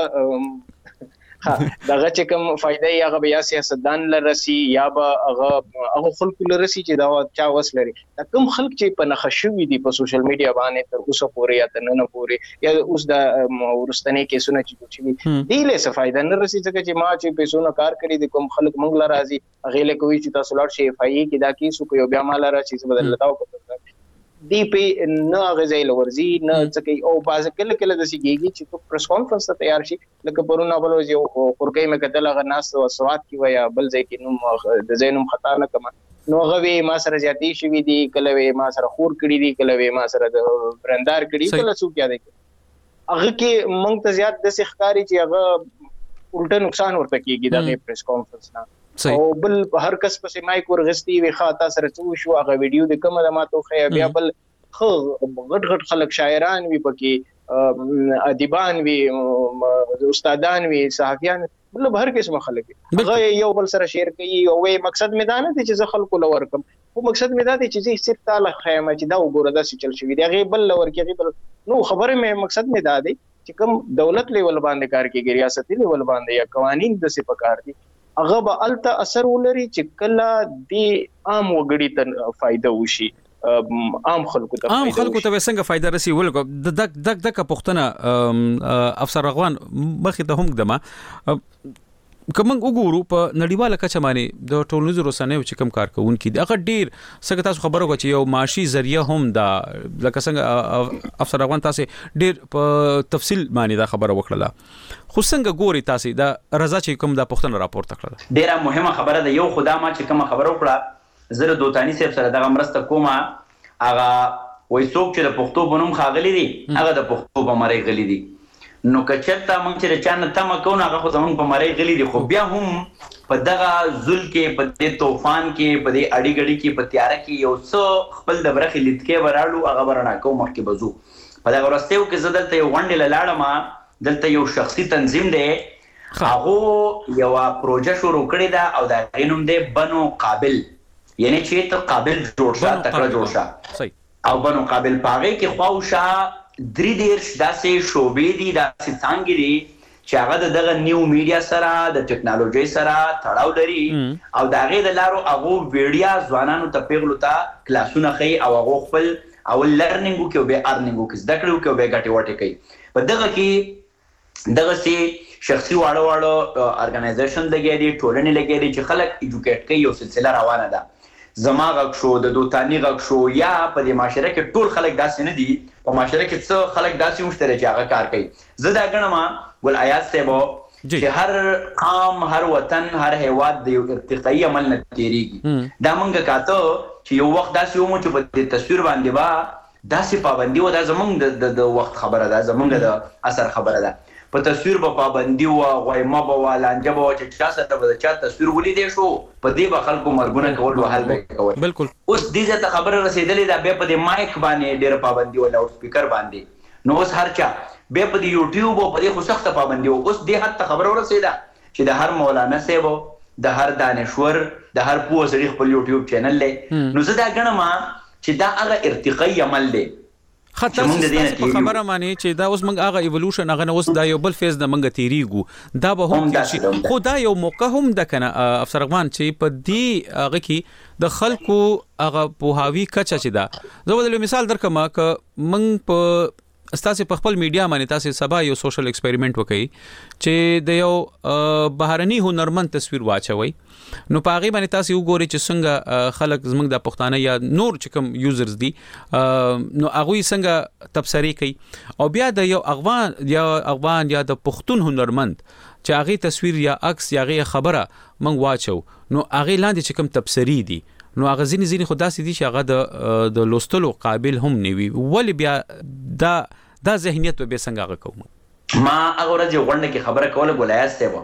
دغه چې کوم فائدہ یې هغه بیا سیاستدان لرسي یا به هغه خلکو لرسي چې دا چا وس لري دا کوم خلک چې په نخښوي دي په سوشل میډیا باندې تر اوسه پورې یا تر نن پورې یا اوس د ورستنې کیسونه چې دی له څه فائدہ نه رسي ځکه چې ما چې پیسونه کار کړی دي کوم خلک مونږ لرازي هغه له کوي چې تاسو لار شي فایي کې دا کیسو کوي بیا مال راځي چې بدل لتاو کوي دی په نه غزای لورزي نه څکي او باز کله د سیګيږي چې تو پریس کانفرنس ته تیار شي لکه پرونه بل یو خورګي مې کتل غ ناس او سواد کی ویا بل ځای کې نو د زینوم خطا نه کما نو غوي ما سره زیاتی شوی دی کله وی ما سره خور کړی دی کله وی ما سره د برندار کړی کله څوک یاد کوي هغه کې مونږ ته زیات د سخکاری چې هغه الټا نقصان ورته کیږي د پریس کانفرنس نه او بل هر کس په مایک ورغستی وی خاطا سره څو شو هغه ویډیو د کومه د ماتو خیا بیا بل غټ خلک شاعران وی پکې ادیبان وی استادان وی صحافیان مطلب هر قسم خلک هغه یو بل سره شیر کوي او وی مقصد میدان ته چې خلکو لور کم او مقصد میدا دی چې صرف تعالی خیمه چې دا وګوره دا چې چل شوی دی هغه بل لور کې بل نو خبره مې مقصد میدا دی چې کوم دولت لیول باندې کار کوي ریاستي لیول باندې یا قوانین د څه پکار دي هغه به الته اثر ولري چې کله د عام وګړي ته فائدہ وشي عام خلکو ته څنګه فائدہ رسي ولکو د پښتنه افسر رغوان مخې ته هم دمه کوم وګورو په نړیواله کچه باندې د ټولنیزو رسنیو چې کوم کارکونکو دي هغه ډیر څنګه تاسو خبرو کوئ چې یو معاشي ذریعہ هم دا لکه څنګه افسر رغوان تاسو ډیر په تفصیل باندې دا خبره وکړه خو څنګه ګوري تاسو دا رضا چې کوم دا پښتنه راپورته کړه ډیره مهمه خبره ده یو خدا ما چې کوم خبره وکړه زره دوتانی صاحب سره دغه مرسته کومه هغه وای څوک چې د پښتو بنوم خاغلی دي هغه د پښتو په مری غلی دي نو کچته مونږ چې چانه تم کوو هغه خو زمونږ په مری غلی دي خو بیا هم په دغه ذل کې په دې طوفان کې په دې اړی غړی کې په تیار کې یو څو خپل د برخې لیدکې وراړو هغه ورنا کوم مخکې بزو په دغه ورستیو کې زدلته یو غونډه لاړم دلته یو شخصي تنظیم دی هغه یو پروژه شروع کړی دا او دا غینوم دی بنو قابل یعنی چې ته قابل جوړ شه تکړه جوړ شه او بنو قابل پاغه کې خواوشه درې ډیر داسې شوبې دي داسې څنګه دي چې هغه دغه نیو میډیا سره د ټیکنالوژي سره تړاو لري او دا غي د لارو هغه ویډیا ځوانانو ته پیغلو ته کلاسونه خي او هغه خپل او لرنینګو کې به ارنینګو کې زده کړو کې به ګټي وټي کوي په دغه کې دغه سي شخصي واړو ارګنایزیشن لګي دي ټولنې لګي دي چې خلک ایجوکیټ کوي یو سلسله روانه ده زما غږ شو د دوتانی غږ شو یا په دې معاشره کې ټول خلک داسې نه دي په معاشره کې څو خلک داسې مشتري چې هغه کار کوي زه دا غنم ول آیات ته چې هر قوم هر وطن هر هیواد د یو ارتقایي عمل نه تیریږي دا مونږه کاته چې یو وخت داسې ومو چې په تصویر باندې با داسې پابندي و دا زمونږ د وخت خبره ده زمونږ د اثر خبره ده په تصویر په پابندي و غویمه به لانجه به چې چا سره به چا تصویر ولیدې شو په دې به خلکو مرګونه کول او حل کول بالکل اوس دې ته خبره رسیدلې دا به په دې مایک باندې ډېر پابندي او لاوډ سپیکر باندې نو اوس هر چا به په دې یوټیوب او په دې خو سخت پابندي اوس دې حتی خبره ورسیده چې د هر مولانا صاحب د هر دانشور د هر پوه سړي خپل یوټیوب چینل لري نو زه دا غنم چې دا هغه ارتقایي عمل دی خاطر په خبره معنی چې دا اوس موږ هغه ایولوشن هغه اوس دا یو بل فیز د موږ تیریګو دا به هم شي خو دا یو موقع هم د کنه افسر افغان چې په دې هغه کې د خلکو هغه په هاوی کچا چې دا زه ولې مثال درکم ک موږ په استاسه په خپل میډیا باندې تاسو سبا یو سوشل ایکسپریمنت وکړي چې د یو بهرني هنرمند تصویر واچوي نو پاغي باندې تاسو وګورئ چې څنګه خلک زموږ د پښتانه یا نور چې کوم یوزرز دي نو هغه څنګه تبصری کوي او بیا د یو افغان یا د پښتون هنرمند چې هغه تصویر یا عکس یا هغه خبره منغ واچو نو هغه لاندې چې کوم تبصری دي نو هغه ځینې خدا سي دي چې هغه د لوستلو قابل هم نیوي ولی بیا دا ذهنیت به څنګه هغه کوم ما هغه ورځ غونډه کې خبره کوله ګولایاس ته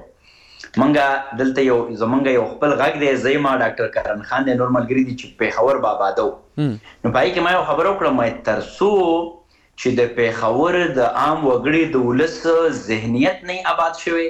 منګه دلته یو زمونږ یو خپل غږ دی زېما ډاکټر کرن خان د نورمال ګری دي چې په خبر بابا دو نو پای کې ما یو خبر وکړم مې ترسو چې د پیښور د عام وګړي د ولس ذهنیت نه آباد شوی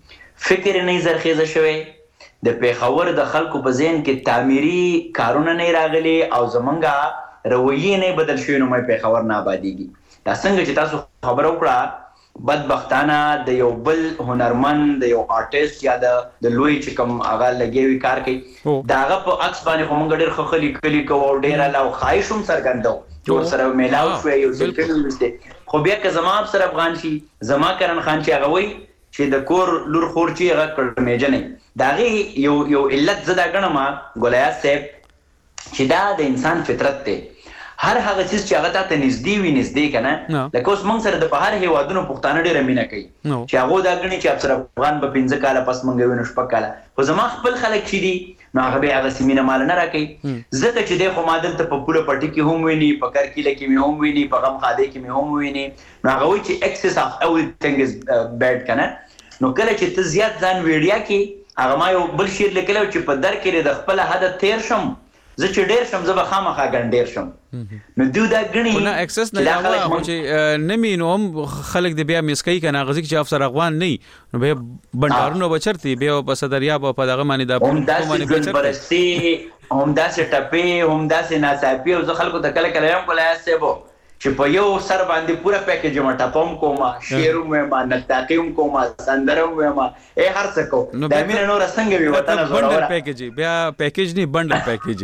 فکر نه زرخیزه شوی د پیښور د خلکو په ذهن کې تعمیري کارونه نه راغلي او زمونږه رویه نه بدل شوی نو مې پیښور نه آبادیږي دا څنګه چې تاسو خبر وکړه بدبختانه د یو بل هنرمند د یو آرټیست یا د لوی چې کوم هغه لګیوي کار کوي داغه په عکس باندې کوم ډېر خخلي کلی کو او ډېر لا خواهشوم سرګندو چې سره میلاو شو یو سلفي مسته خو بیا که زما سره افغان شي زما کرن خان چې هغه وای چې د کور لور خور چې هغه کړمېجه نه داغه یو علت زدا غنما ګولایاس صاحب چې دا د انسان فطرت ته هر هغه چیز چې هغه ته نږدې کنه لکه اوس موږ سره د بهر هیوادونو پښتانه ډېر مینه کوي چې هغه دا غني چې افسر افغان په 15 کاله پس موږ وینو شپه کاله خو زما خپل خلک چې دي نو هغه به هغه سیمینه مال نه راکې زکه چې د خو مادل ته په پوله پټي کې هم ویني په کار کې لکه می هم ویني په غم خاده کې می هم ویني نو هغه وایي چې excess of everything is bad کنه نو کله چې ته زیات ځان ویډیا کې هغه ما یو بل شیر لیکلو چې په در کې د خپل حد تیر شم زه چې ډیر شم زه به خامخا ګڼ شم نو دوی دا غني نه اکسس نه هغه چې نمی نو هم خلک د بیا مسکی کنه غزي چې افسر افغان نه نو به بندارونو بچرتي بیا په صدریا په دغه باندې د باندې بچرتي هم داسې ټپي هم داسې ناڅاپي او زه خلکو ته کله کله هم کولای سبو چې په یو سر باندې پورا پیکیج ما ټاپم کوما شیرو ما نتاقیم کوما سندرم ما هر څه کو د امین نور څنګه وی وطن زوړ بندر پیکیج بیا پیکیج نه بندر پیکیج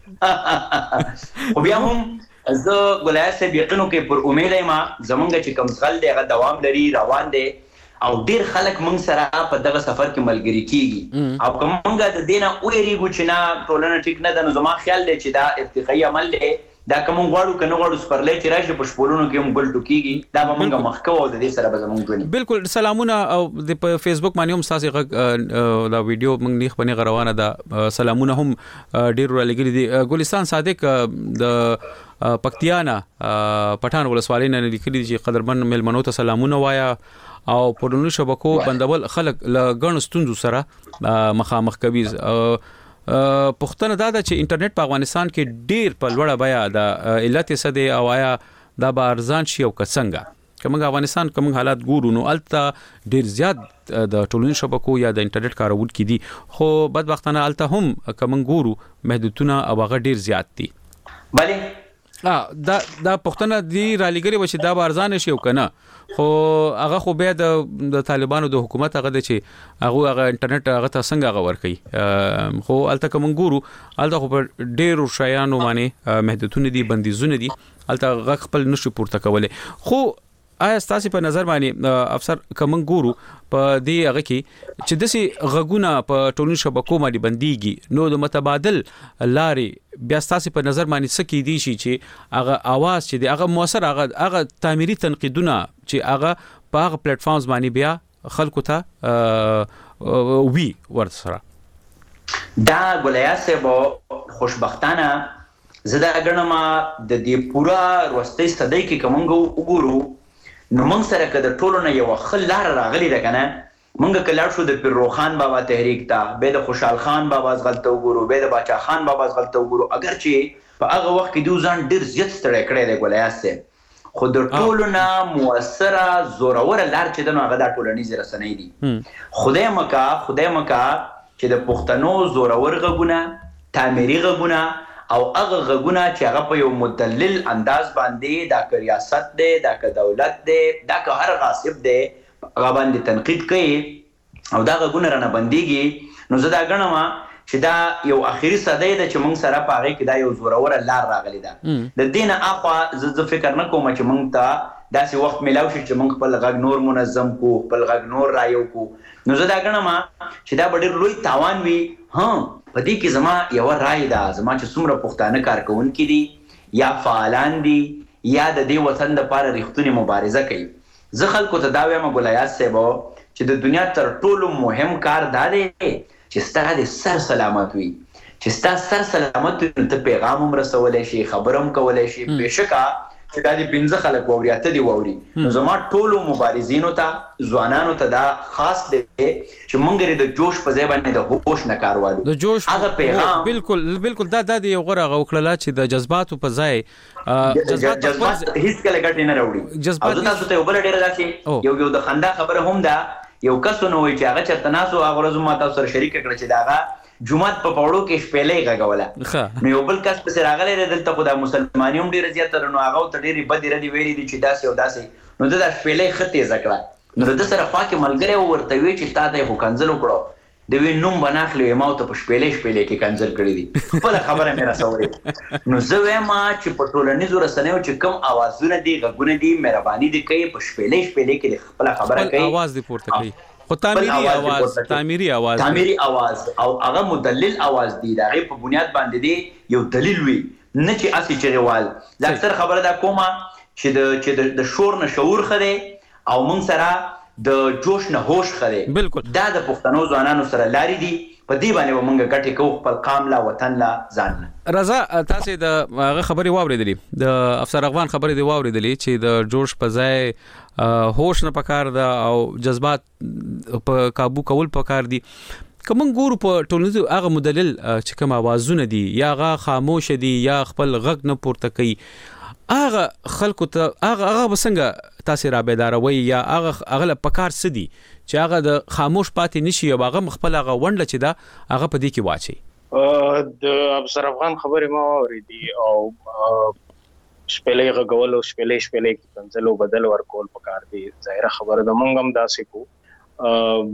او بیا هم زه ګولایاس به یقینو کې پر امید ما زمونږ چې کوم ځل دی هغه دوام لري روان دی او ډیر خلک مونږ سره په دغه سفر کې ملګری کیږي او کومه د دینه وېریږي چې نه ټولنه ټیک نه ده نو زما خیال دی چې دا ارتقایي عمل دی دا کوم غواړو کنه غواړو سپرلې چې راشي په شپولونو کې هم ګل ټوکیږي دا به موږ مخکو او د دې سره به زمونږ غوڼي بالکل سلامونه او د فیسبوک باندې هم تاسو دا ویډیو موږ نه خبرې روانه ده سلامونه هم ډیر را لګري دي ګلستان صادق د پکتیانا پټان ولسوالۍ نه لیکلي چې قدرمن ملمنو ته سلامونه وایا او پرونی شبکو بندول خلک لګن ستوندو سره مخامخ کوي پښتنه دا چې انټرنیټ په افغانستان کې ډیر په لوړه بیا د علت سده او آیا دا به ارزان شي او څنګه کوم افغانستان کوم حالات ګورو نو الته ډیر زیات د ټولنیز شبکو یا د انټرنیټ کارول کې دي خو بدبختانه الته هم کوم ګورو محدودونه او هغه ډیر زیات دي بله دا پښتنه دی را لګري و چې دا به ارزان شي او کنه خو هغه خو بیا د طالبانو د حکومت هغه د چې هغه انټرنیټ هغه ته څنګه هغه ورکي خو الته کوم ګورو الته خو په ډیرو شیانو باندې محدودونه دي بندیزونه دي الته هغه خپل نشو پورته کوله خو آیا ستاسو په نظر باندې افسر کوم ګورو په دې هغه کې چې دسي غغونه په ټولنیز شبکو باندې بنديږي نو د متبادل لارې بیا ستاسو په نظر باندې سکی دي چې هغه आवाज چې دی هغه موثر هغه تعمیري تنقیدونه چې هغه په هغه پلیټ فارمز باندې بیا خلکو ته وی ورسره دا ګولایاس به خوشبختانه زدا غنما د دې پورا وروستي صدې کې کومګو وګورو نو موږ سره کده ټولونه یو خلار راغلی ده کنه موږ کله شو د پیروخان بابا تحریک ته به د خوشحال خان بابا غلطه وګورو به د باچا خان بابا غلطه وګورو اگر چې په هغه وخت کې دوی ځان ډیر زیات ستړي کړي دی ګولایاس سه خو د ټولونه موثره زورور لار چې دنو هغه د ټولنیز رسنۍ دي خدای مکا چې د پښتنو زورور غږونه تعمیري غږونه او هغه غږونه چې هغه په یو مدلل انداز باندې دا که ریاست دی دا که دولت دی دا که هر غاصب دی هغه باندې تنقید کوي او دا غږونه رانه بنديږي نو زه دا ګڼم چې دا یو اخیری صدۍ ده چې موږ سره په هغې کې دا یو زوروره لار راغلی ده د دې نه اخوا زه فکر نه کوم چې موږ ته داسې وخت میلاو شي چې موږ خپل غږ نور منظم کو خپل غږ نور رایو کو نو زه دا ګڼم چې دا به ډېر لوی تاوان وي په دې کې زما یوه رای ده زما چې څومره پښتانه کارکوونکي دي یا فعالان دي یا د دې وطن دپاره ریښتونې مبارزه کوي زه خلکو ته دا وایم ګلایاز صاحب چې د دنیا تر ټولو مهم کار دا دی چې ستا د سر سلامت وي چې ستا سر سلامت وي ته پیغام هم رسولی شي خبر هم کولی شي بېشکه چې دا د 15 خلک واوري اته دي واوري نو زما ټولو مبارزینو ته ځوانانو ته دا خاص دی چې موږ د جوش په ځای باندې د هوش نه کار والو د جوش هغه پیغام بالکل دا د یو غوړه غوکړه چې د جذباتو په ځای جذبات هیڅ کله ګټه نه راوړي او زه تاسو ته وبله ډېره داسې یو د خندا خبره هم ده یو کس نو وي چې هغه چرته ناسو هغه ورځ ما تاسو سره شریک کړل چې دا هغه جمعات په پاوړو کې شپېلې غږوله نو یو بل کس پسې راغلی دی دلته خو دا مسلماني هم ډېره زیاته نو هغه ورته ډېرې بدې ردې ویلي دي چې داسې او داسې نو ده دا شپېلې ښه تیزه کړه نو د ده سره خوا کې ملګری ورته وی چې تا ته یې خو کنځل وکړو د وی نوم به نه اخلي ما ورته په شپېلې کې کنځل کړي دي خپله خبره مې رسولې نو زه وایم چې په ټولنیزو رسنیو چې کوم اوازونه دي غږونه دي مهرباني دې کوي په شپېلې کې دې خپله خبره کوي اواز دې پورته کوي خو تعمیری اواز او هغه مدلل اواز دی دا غي په بنیاد باندې دی یو دلیل وي نه چې اسی چغوال دا اکثر خبره دا کومه چې د شور نه شعور خره او موږ سره د جوش نه هوش خره دا د پښتنو ځوانانو سره لاري دي په دې باندې موږ ګټي کوو خپل قام لا وطن لا ځان رضا تاسو د هغه خبري واوریدلې د افسر افغان خبري دی واوریدلې چې د جوش په ځای هوش نه پکار ده او جذبات په काबू کول پکار دي کوم ګورو په ټولنیزو هغه مدلل چې کوم اوازونه دي یا هغه خاموش دي یا خپل غږ نه پورته کوي هغه خلکو ته هغه بسنګ تاسو را بیداروي یا هغه پکار سدي چې هغه د خاموش پاتې نشي او هغه مخبل هغه وندل چې دا هغه په دې کې واچي د افسر افغان خبرې ما اوریدي او شپېلې غږول او شپېلې کې کنځلو بدل ورکول پکار دي ظاهره خبره د مونږ هم داسې کو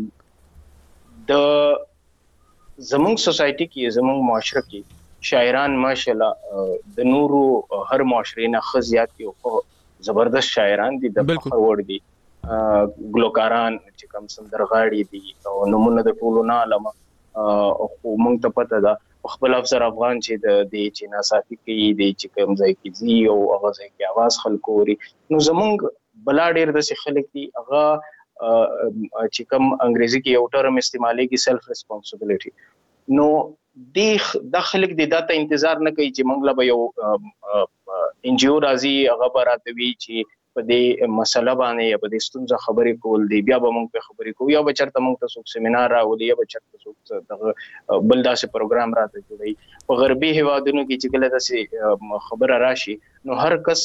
د زمونږ سوسایټي کې زمونږ معاشره کې شاعران ماشاءالله د نورو هر معاشرې نه ښه زیات یو زبردست شاعران دي د فخر وړ دي ګلوکاران چې کوم سندرغاړي دي او نمونه د ټولو نه علم خو مونږ ته پته ده خپل افسر افغان چې د دې چې ناصافي کوي د چې کوم ځای کې زی او هغه ځای کې आवाज خلکوري نو زمونږ بلا ډېر د خلک دي هغه چې کوم انګریزي کې یو ټرم استعمالي کې سیلف ریسپانسیبিলিټي نو د خلک د داته انتظار نه کوي چې موږ له یو ان جی او راځي هغه براتوي چې په دې مسله باندې یا په دې ستونزه خبرې کول دی بیا به موږ په خبرې کوو یا به چرته موږ ته څوک سیمینار راولي یا به چرته څوک دغه بل داسې پروګرام راته جوړوي په غربي هیوادونو کې چې کله داسې خبره راشي نو هر کس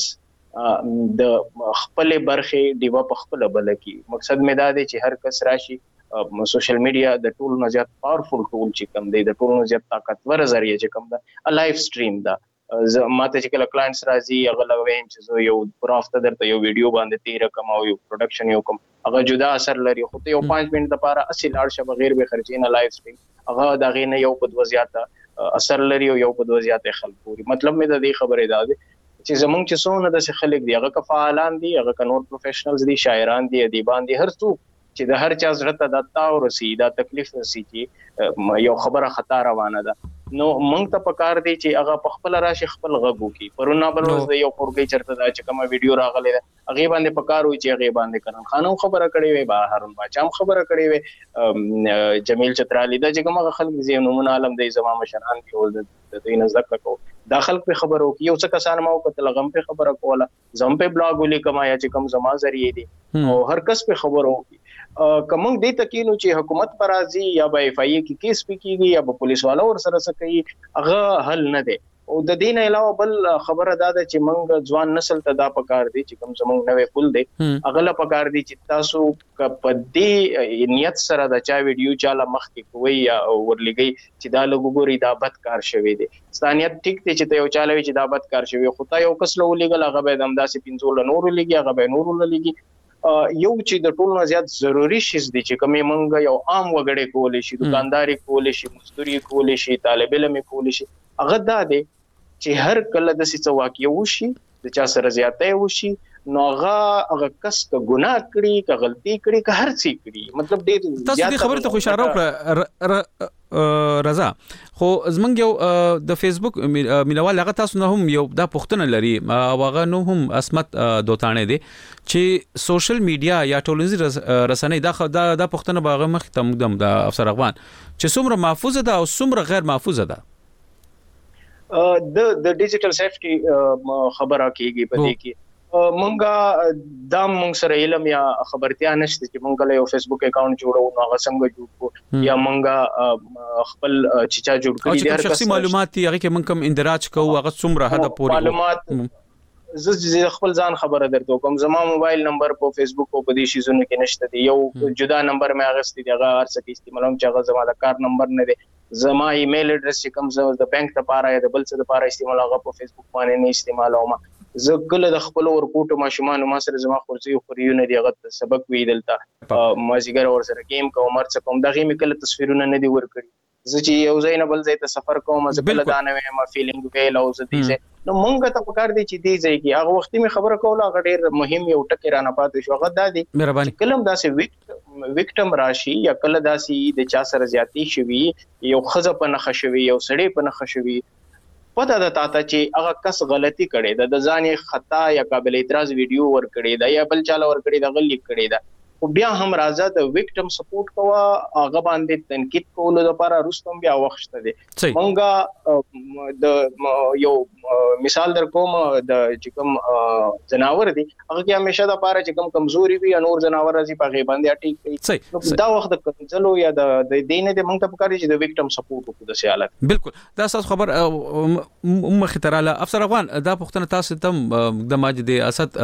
د خپل برخه دیوا په خپل بل کې مقصد مې دا دی چې هر کس راشي سوشل میډیا د ټول نه زیات پاورفل ټول چې کوم دی د ټول نه زیات طاقتور ذریعہ چې کوم دا ا لایف سټریم دا ماته چې کله کلاینټس راځي هغه لویم چې یو پروفته درته یو ویډیو باندې 13 کم او یو پروډکشن یو کم هغه جدا اثر لري خو ته یو 5 منټ لپاره اصل لاړ شه بغیر به خرچینه لایف سټریم هغه دا غینه یو په وضعیت اثر لري او یو په وضعیت خلک مطلب مې د دې خبرې دا ده چې زمونږ چې څونه د خلک دی هغه کفالان دي هغه کنور پروفیشنلز دي شاعران دي ادیبان دي هر څوک چې د هر چا زړه ته د تاو رسی دا تکلیف رسی چې یو خبره خطا روانه ده نو مونږ ته پکار دی چې هغه په خپل راشي خپل غږو کې پرونه بل ورځ د یو پورګي چرته دا چې کومه ویډیو راغله هغه باندې پکار وي چې هغه باندې کرن خانو خبره کړې وي بهرون باچام خبره کړې وي جمیل چترالی دا چې کومه خلک زی نمونه عالم دی زما مشران کې ول د دې نزدک کو داخل په خبرو کې یو څه کسان ما وکړه لغم په خبره کوله زم په بلاګ ولیکم یا چې کوم زما ذریعہ دي او هر کس په خبرو کې کوم دې تکینو چې حکومت پر راضي یا به اف ای کې کیس پکېږي یا به پولیس والا ور سره سکي هغه حل نه دی او د دین علاوه بل خبره دا ده چې موږ ځوان نسل ته دا پکار دي چې کوم زموږ نوې کول دي اغله پکار دي چې تاسو په دې نیت سره د چا ویډیو چاله مخ کې کوي یا ورلګي چې دا لګوري دا بد کار شوی دی ستانیت ټیک ته چې یو چاله چې دا بد کار شوی خو تا یو کس له ولګل هغه به د امداسي پینځول نور لګي هغه به نور لګي یو چې د ټولو زیات ضروری شیز دي چې کومه منګ یو عام وګړي کولې شي دکانداري کولې شي مزدوري کولې شي طالب علم کولې شي هغه دا دی چې هر کله د څه واقع وشي د چا سره زیاته وشي نو هغه کس کا ګناه کړی کا غلطي کړی کا هر څه کړی مطلب دې تاسو دې خبره ته اشاره وکړه رضا خو زمونږ یو د فیسبوک مینوال هغه تاسو نه هم یو دا پوښتنه لري او هغه نو هم اسمت دوتانه دي چې سوشل میډیا یا ټولنیزې رسنۍ دا پوښتنه باغه مخ ته مقدم د افسر اغوان چې څومره محفوظ ده او څومره غیر محفوظ ده د ډیجیټل سیفټي خبره کیږي په دې کې مونږه دا مونږ سره علم یا خبرتیا نشته چې مونږ له یو فیسبوک اکاونټ جوړو نو هغه څنګه جوړ کو یا مونږه خپل چچا جوړ کړی دي شخصي معلومات هغه کې مونږ کوم اندراج کوو هغه څومره حد پورې معلومات زه خپل ځان خبره درته کوم زما موبایل نمبر په فیسبوک او په دې شیزونو کې نشته دی یو جدا نمبر مې اغستې دی هغه هر څه کې استعمالوم چې هغه زما د کار نمبر نه دی زما ایمیل ایډریس چې کوم زه د بانک لپاره یا د بل څه لپاره استعمال هغه په فیسبوک باندې نه استعمالوم زه کله د خپل ورکوټو ماشومان ما سره زما خورځي خوريونه دی هغه سبق وی دلته ما زیګر ور سره گیم کوم مرڅ کوم دغه مې کله تصویرونه نه دی ورکړي زه چې یو ځای نه بل ځای ته سفر کوم زه کله دا نه ما فیلینګ ویل او زه دې نو مونږ ته پکار دي چې دې ځای کې هغه وخت می خبره کوله هغه ډیر مهم یو ټکی رانه پاتې شو هغه دا دي مهرباني کلم داسې وکټم راشي یا کله داسې د چا سره زیاتی شوی یو خزه په نخښ شوی یو سړی په نخښ شوی پته ده تا چې هغه کس غلطي کړي د ځان خطا یا قابل اعتراض ویډیو ور کړي دا یا بل چاله ور کړي دا غلط کړي دا او بیا هم راځه د وکټم سپورټ کوا هغه باندې تنقید کولو لپاره رستم بیا وخت دی مونږه د یو مثال در کوم د چکم جناور دي هغه کې همیشه د لپاره چې کم کمزوري وي نور جناور راځي په غي باندې اٹیک کوي دا وخت د کنځلو یا د دینه د مونږ ته پکاري چې د وکټم سپورټ وکړو د سیالت بالکل دا اساس خبر مختراله افسر افغان دا پښتنه تاسو تم د ماجد اسد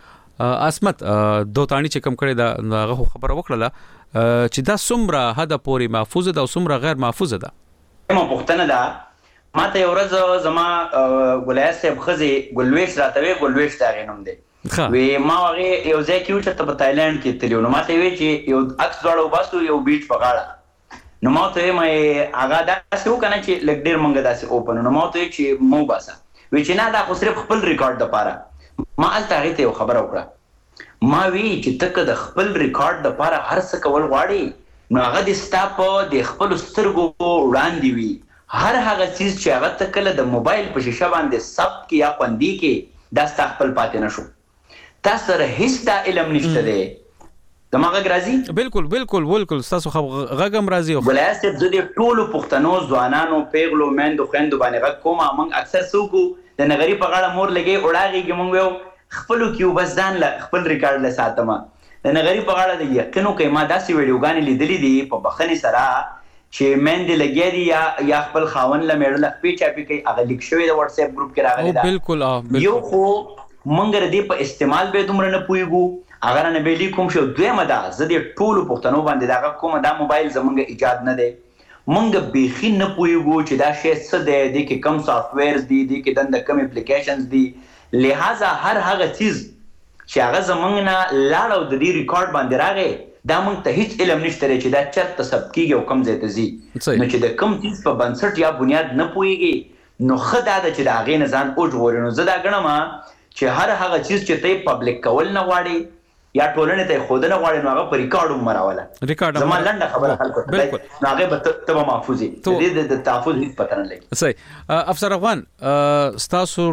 اسمت دوتانی چې کم کړي دا هغه خبره وکړه چې دا څومره حد پورې محفوظ ده او څومره غیر محفوظ ده ما پښتنه ده ما ته یو ورځ زما ګولای صاحب خزي ګلويش راتوي ګلويش دا غنوم دي وی ما هغه یو ځای کې چې په تایلند کې تلو نو ما ته وی چې یو عکس ډاړو باسو یو بیچ په غاړه نو ما ته مې هغه داسې وکنه چې لګ ډیر منګه داسې اوپن نو ما ته چې مو باسا وی چې نه دا خو صرف خپل ریکارډ لپاره ما الته ته یو خبره وکړه ما وی چې تک د خپل ریکارډ لپاره هر څه کول غواړي نو هغه د سټاپ د خپل سترګو وړاندې وی هر هغه چیز چې هغه تکله د موبایل په شیشه باندې ثبت کی یا خوندې کې دا ست خپل پاتې نشو تاسو سره هیڅ دا علم نشته دی دماغه راځي بالکل تاسو غږم راځي ولاسه د دې ټولو پښتنو ځوانانو پیغلو مندو خويندو باندې غږ کوم موږ اکثر سوکو د نغری په غاړه مور لګي وړاږي کې مونږ یو خپل کیو بس ځان خپل ریکارډ له ساتما د نغری په غاړه د یقینو کې ما داسې ویډیوګانې لیدلې دي په بخنی سره چې مند لګي دي یا خپل خاون له میړه لخپې چاپی کوي هغه لیک شوی د واتس اپ ګروپ کې راغلی دا بالکل یو خو مونږ ردی په استعمال به دومره نه پويګو اگر نه به لیکوم شو دویمه دا زدي ټولو پښتنو باندې دا کوم دا موبایل زمونږ ایجاد نه دی مونږ بيخي نه پويګو چې دا شی څه دی د کې کم سافټ ویرز دي د کې دند کم اپلیکیشنز دي لہذا هر هغه چیز چې هغه زمونږ نه لاړو د دې ریکارډ باندې راغی دا مونږ ته هیڅ علم نشته چې دا چرته ثبت کیږي او کم ځای ته ځي نو چې د کم چیز په بنسټ یا بنیاد نه پويږي نو خدای دا چې دا غي نه ځان او جوړ نو زدا غنم چې هر هغه چیز چې ته پبلک کول نه غواړي یا ټولنه ته خودنه غواړي نو هغه په ریکارډ مراوله زمون لنډه خبره خلکو ته نو هغه به ته محفوظي د تحفظ هیڅ پته نه لګي صحیح افسر افغان تاسو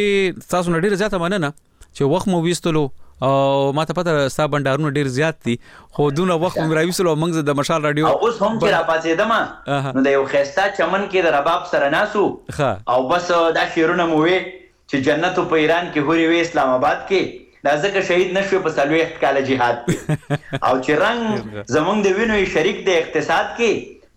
ډېر زیاته مننه چې وخت مو وستلو او ماته پته ستا بندارونه ډیر زیات دي خو دونه وخت مې راوېسلو موږ د مشال رادیو او اوس هم چې را پاتې دمه نو د یو خيستا چمن کې د رباب سره ناسو او بس دا شیرونه مو وي چې جنت په ایران کې هوري وي اسلام آباد کې دا ځکه شهید نشو په سلويخت کال جهاد او چې رنگ زمونږ د وینوي شریک د اقتصاد کې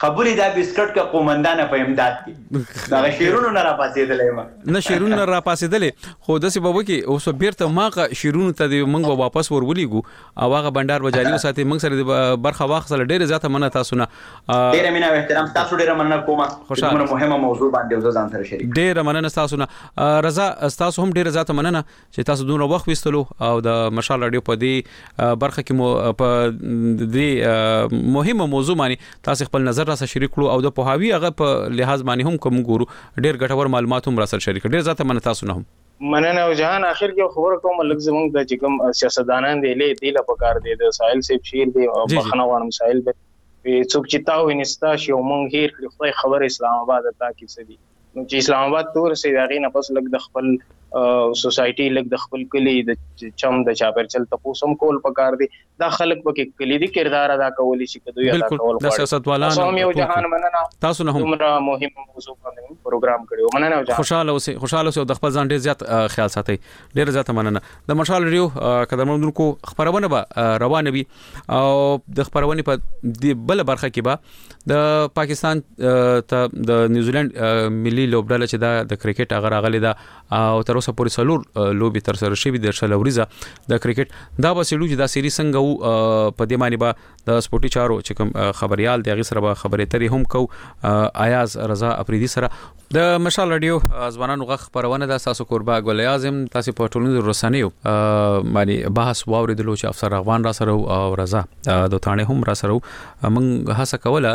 خبرې دا بسکټ کا قومندانه په امداد کې دا شیرونو نه را پاسېدلې ما نه شیرونو نه را پاسېدلې خو داسې بابا کې اوس بیرته ما شیرونو ته موږ واپس ورولېګو او هغه بندر بجالي وساتې موږ سره برخه واخصله ډېر زیاته مننه تاسو نه ډېر مینه او احترام تاسو ډېر مننه کوم کومه مهمه موضوع باندې ځان سره شریک ډېر مننه تاسو نه رضا تاسو هم ډېر زیاته مننه چې تاسو دومره وخت وستلو او د مشال رادیو په دې برخه کې مو په دې مهمه موضوع باندې تاسو خپل نظر را سره شریک کړو او د پوهاوی هغه په لحاظ باندې هم کوم ګورو ډېر ګټور معلومات هم را سره شریک ډېر زیاته مننه تاسو نه هم مننه او جهان اخر کې خبر کوم لږ زمونږ د چکم سیاستدانان دی له پکار دی د ساحل سیب شیر دی او بخنه وانم ساحل دی څوک چې تاو انستا شو مونږ هیر کړی خبر اسلام آباد ته کې سدي نو چې اسلام آباد تور سي داغي نه پس لګ د خپل سوسايټي لګ د خپل کلی د چم د چاپر چل تاسو کول پکار دي دا خلک پکې کلیدي کردار ادا کولی شي کدو ادا کول د سیاستوالانو تاسو یو جهان مننه تاسو نه هم مهم موضوع باندې پروګرام کړو مننه خوشاله اوسئ د خپل ځان ډیر زیات خیال ساتئ ډیر زیات مننه د مشال ریو قدرمنونکو خبرونه به روانه وي او د خبرونه په بل برخه کې به د پاکستان ته د نیوزیلند ملي لوبډاله چې دا د کرکټ هغه راغلی دا او تر اوسه پورې څلور لوبي تر سره شوي د شلوريزه د کرکټ دا به سلو چې دا سری څنګه وو په دې معنی به د سپورتي چارو چې کوم خبريال د غي سره به خبرې ترې هم کو ایاز رضا افریدي سره د مشال رادیو ځوانانو غږ خبرونه د تاسو قربا ګل اعظم تاسو په ټولنیزو رسنیو باندې بحث واوریدلو چې افسر افغان را سره او رضا د تانه هم را سره موږ هڅه کوله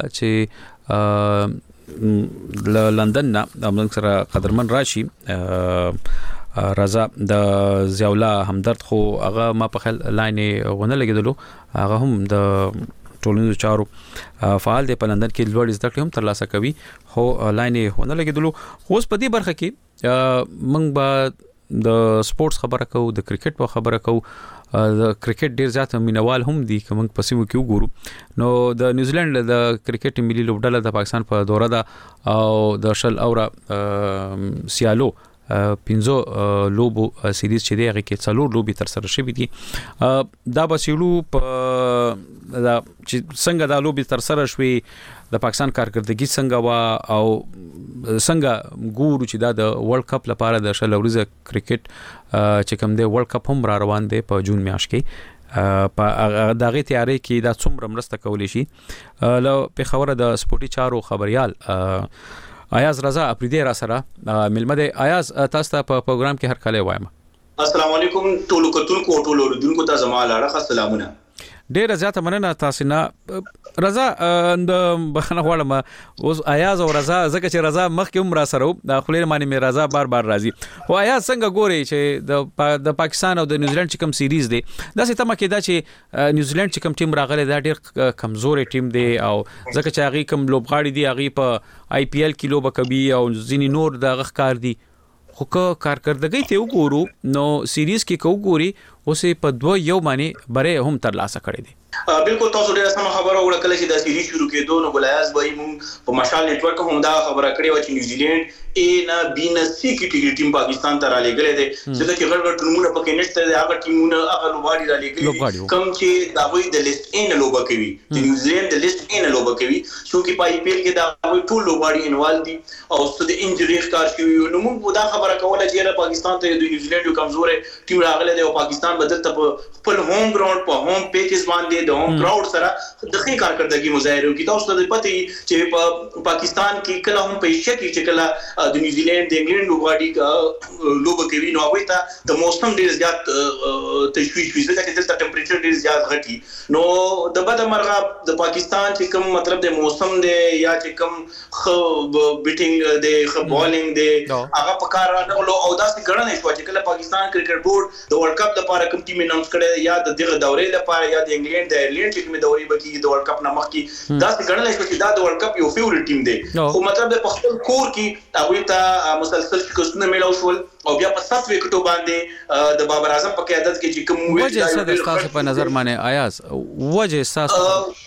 چې لندن نه موږ سره قدرمن راشي رضا د زیاولا همدرد خو هغه ما په خل لاین غونه لګیدلو هغه هم د ټولنیزو چارو فعال دی په لندن کې لوړ زده کړې هم ترلاسه کوي خو لاین غونه لګیدلو خو اوس په دې برخه کې موږ به د سپورتس خبره کوو د کرکټ په خبره کوو د کرکټ ډیر زیات مینوال هم دي کوم پسیمو کې وګورو نو د نیوزیلند د کرکټ ملي لوبډاله د پاکستان په دوره ده او د شل اورا سیالو پینزو لوبو سیریز چې دی هغه کې څلور لوبي تر سره شوي دي دا بسیلو په دا چې څنګه دا لوبي تر سره شوي د پاکستان کارکردګي څنګه وا او څنګه ګورو چې دا د ورلد کپ لپاره د شلوريزه کرکټ چې کوم دی ورلد کپ هم را روان دی په جون میاشت کې په دغه تیاری کې دا څومره مرسته کولی شي له په خبره د سپورتي چارو خبريال ایاز رضا افریدی را سره ملمده ایاز تاسو ته په پروګرام کې هر کله وایم السلام علیکم ټولو کتونکو ټولو اوریدونکو ته زما لاړه سلامونه ډیر زیاته مننه تاسو نه رضا د بخنه غواړم اوس ایاز او رضا زکه چې رضا مخکې هم را سره د خپل معنی مې رضا بار راځي او ایاز څنګه ګوري چې د پاکستان او د نیوزیلند چې کوم سیریز دی دا څه تمه کې دا چې نیوزیلند چې کوم ټیم راغلی دا ډیر کمزوري ټیم دی او زکه چې هغه کوم لوبغاړي دی هغه په آی پی ایل کې لوب کوي او ځینی نور د غخکار دی خو کارکردګي ته وګورو نو سیریز کې کو ګوري اوسې په دوه یو معنی بره هم ترلاسه کړی دی بالکل تاسو ډیره سم خبره وکړه چې دا سیریز شروع کېدو نو ګلایاز به موږ په مشال نتورک هم دا خبره کړې و چې نیوزیلند ا نه بي نه سي کټګوري ټیم پاکستان ته را لګلې دي ځکه چې غړ ټیمونه پکې نشته دي هغه ټیمونه هغه لوبغاړي را لګلې کوم چې دا وایي د لیست ان لوبه کوي چې نیوزیلند د لیست ان لوبه کوي چې په آی پی ایل کې دا وایي ټول لوبغاړي انوال دي او ست د انجری ښکار شوی نو موږ دا خبره کوله چې پاکستان ته د نیوزیلند یو کمزور ټیم راغلی دی او پاکستان بدل ته خپل هوم ګراوند په هوم پیچز باندې د هوم کراود سره د ښه کارکردګي مظاهره کوي تاسو ته پته چې په پاکستان کې کله هم په شکل چې کله د نیوزیلند د انګلند لوبغاړي لوب کوي نو هغه ته د موسم ډیر زیات تشویش وي ځکه چې دلته ټمپریچر ډیر زیات غټي نو د بده مرغه د پاکستان چې کوم مطلب د موسم دی یا چې کوم خو بیټینګ دی خو بالینګ دی هغه په کار راغلو او دا څنګه غړنه شو چې کله پاکستان کرکټ بورډ د ورلد کپ لپاره کوم ټیم اناونس کړي یا د دغه دورې لپاره یا د انګلند د ایرلینډ چې کوم دورې بکی د ورلد کپ نه مخکې دا څنګه غړنه شو چې دا د ورلد کپ یو فیورټ ټیم دی خو مطلب د خپل کور کې هغه ته مسلسل شکستونه ملو شول او بیا په 7 وکټو باندې د بابر اعظم په قیادت کې چې کوم وجه د تاسو په نظر باندې آیاز وجه تاسو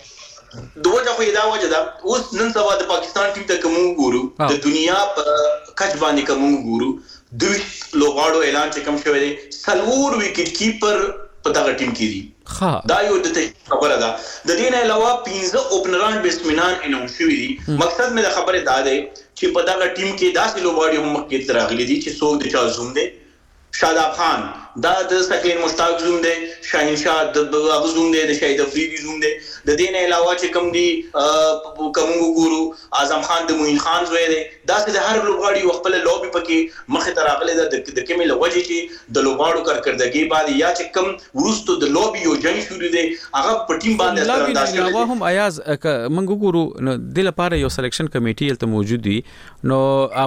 دوه خو دا وجه دا اوس نن سبا د پاکستان ټیم ته کوم ګورو د دنیا په کچ باندې کوم ګورو دوی لوغاړو اعلان چې کوم شوی دی سلور وکټ کیپر په دغه ټیم کې دي دا یو د خبره ده. د دې نه علاوه 15 اوپنران بیټسمنان اناونس شوي دي. مقصد مې د خبره دا دی چې په دغه ټیم کې داسې لوبغاړي هم مخکې راغلي دي چې څوک د چا زوم دی. شاداب خان دا د سکین مشتاق زوم دی، شاهین شاه د زوم دی، د شهید افریدي زوم دی. د دې نه علاوه چې کوم دي کوم ګورو اعظم خان د موین خان زوی دی. دا چې د هر لوبغاړي خپل لوبي پکې مخه تر راغله د کومې لوجه چې د لوبغاړو کارکردګي باندې یا چې کوم ورستو د لوبي یو جنگ شروع دی هغه په ټیم باندې اثر انداز کوي. نو هم ایاز منګو ګورو د لپاره یو سلیکشن کمیټي الته موجود دي. نو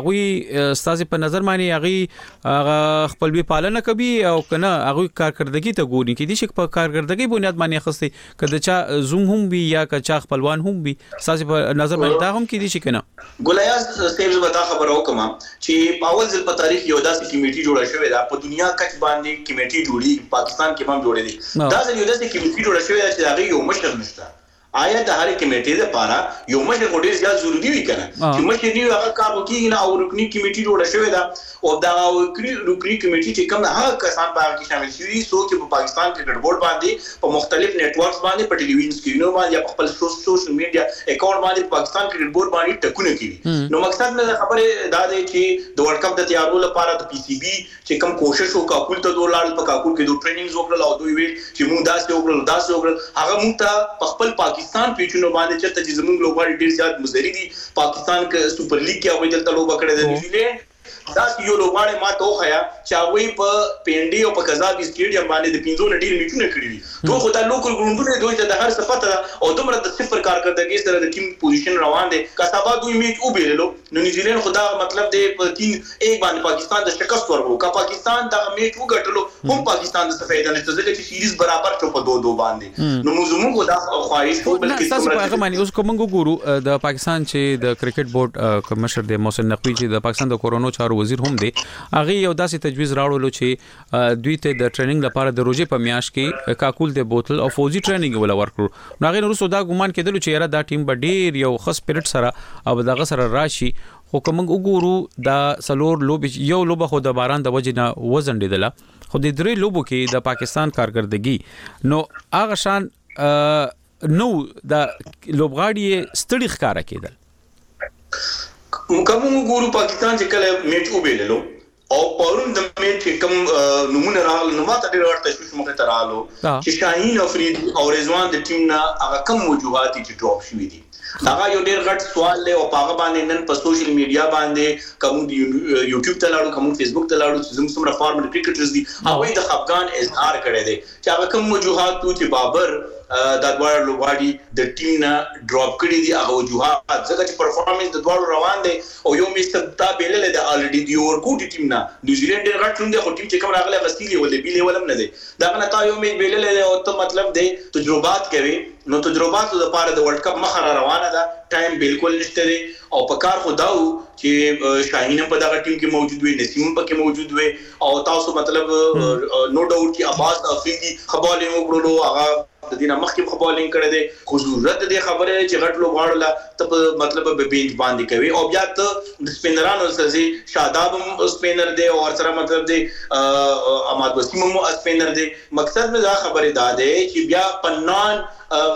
هغه استاد په نظر باندې هغه خپل بي پالنه کوي او کنه هغه کارکردګي ته ګوري کې دي چې په کارکردګي بنیاد باندې خسته کده چا زوم هم وي یا کچا خپلوان هم وي. استاد په نظر باندې دا هم کې دي چې کنه ګولیاز سیمز وتا خبرو کوم چې پاول ځل په تاریخ یو داسې کمیټي جوړه شوې ده په دنیا کچ باندې کمیټي جوړي پاکستان کې هم جوړې دي. دا ځل یو داسې کمیټي جوړه شوې ده چې هغه یو مشر نشته. آیا د هر کمیټې لپاره یو مشر ډېر زیات ضروری وي کنه چې مشر دی هغه کار وکړي نه او رکنی کمیټي جوړه شوې ده او دا رکنی کمیټي چې کوم هغه کسان په هغه کې شامل شوي څوک چې په پاکستان کرکټ بورډ باندې په مختلف نیټ ورکس باندې په ټلویزیون سکرینونو باندې یا خپل سوشل میډیا اکاونټ باندې په پاکستان کرکټ بورډ باندې ټکونه کوي. نو مقصد مې خبره دا دی چې د ورلد کپ د تیارولو لپاره د پی سی بي چې کوم کوشش وکړ ته دوه لاړ په کاکول کې دوه ټریننګز وکړل او دوی ویل چې موږ داسې وکړل هغه موږ ته په خپل پاکستان پیچونو باندې چې زموږ لوبغاړي ډیر زیات مزري دي. پاکستان کې سپر لیګ کې هغه دلته لوبه کړې ده. نیوزیلند دا یو لوبغاړي ما ته وخیا چې هغه په پینډي او په کزابي سټیډیم باندې د 15 ډیر میچونه کړی دي. دوه خو د لوکل ګروندونو دوی ته د هر څه پته او دومره د صفر کارکردګي سره د ټیم پوزیشن روان دي. کسبا دوی میچ وبېلو نو نیوزیلند خدا مطلب دی په 3-1 باندې پاکستان د شکست ورکړو. کا پاکستان دا میچ وګټلو هم پاکستان د سفیدانه ته ځکه چې سیریز برابر شو په 2-2 باندې. نو موږ دا خواهش کوو بلکې تاسو هغه باندې اوس کوم ګورو د پاکستان چې د کرکټ بورډ کمشر دی محسن نقوی چې د پاکستان د کورونو چارو وزیر هم دی هغه یو داسې تجویز راوړلو چې دوی ته د ټریننګ لپاره د روزي په میاش کې کاکول د بوتل او فوزي ټریننګ ولا ورکړو. نو هغه نور سودا ګومان کېدل چې یاره دا ټیم به ډیر یو خاص سپیرټ سره او دغه سره راشي. خو کوم وګورو دا سلور لوب یو لوب خو د باران د وجې نه وزندیدله خو د درې لوبو کې د پاکستان کارکردګي نو هغه شان نو د لوبغاړي ستړي ښکارا کېدل. کوم ګورو پاکستان چې کله میچ وبېللو او پرون د میچ کوم نمونه راغله نو ماته ډېر ورته شو مخه ترالو چې شاهین افریدي او رضوان د ټیم نه هغه کم وجوهات چې ډراپ شوي دي. هغه یو ډېر غټ سوال دی او هغه باندې نن په سوشل میډیا باندې کوم یوټیوب ته لاړو کوم فیسبوک ته لاړو چې زموږ سره فارمر کرکټرز دي هغه د خفقان اظهار کړی دی چې هغه کم وجوهات چې بابر د دوړ لوبغاړي د ټیم نه ډراپ کړی دي هغه وجوهات ځکه چې پرفارمنس د دوړ روان دی او یو میچ ته بیلل دی الریډي دی اور کوټ ټیم نه نیوزیلند ډېر غټ لوند دی خو ټیم چې کوم راغله غسیلی ولې بیلې ولم نه دی دا نه تا یو میچ بیلل دی او ته مطلب دی تجربات کوي. نو تجرباتو لپاره د ورلد کپ مخه روانه ده ټایم بالکل نشته دی او په کار خو داو چې شاهین په دغه ټیم کې موجود وي نسیم په کې موجود وي او تاسو مطلب نو ډاوټ چې عباس افریدي خبالي وګړو هغه د دینه مخکې خبالینګ کړی دی خو ضرورت دی خبره چې غټ لوبغاړو لا ته مطلب به بینچ باندې کوي او بیا ته د سپینرانو سره شاداب سپینر دی او سره مطلب دی اماد وسیم مو سپینر دی. مقصد مې دا خبره دا دی چې بیا پنان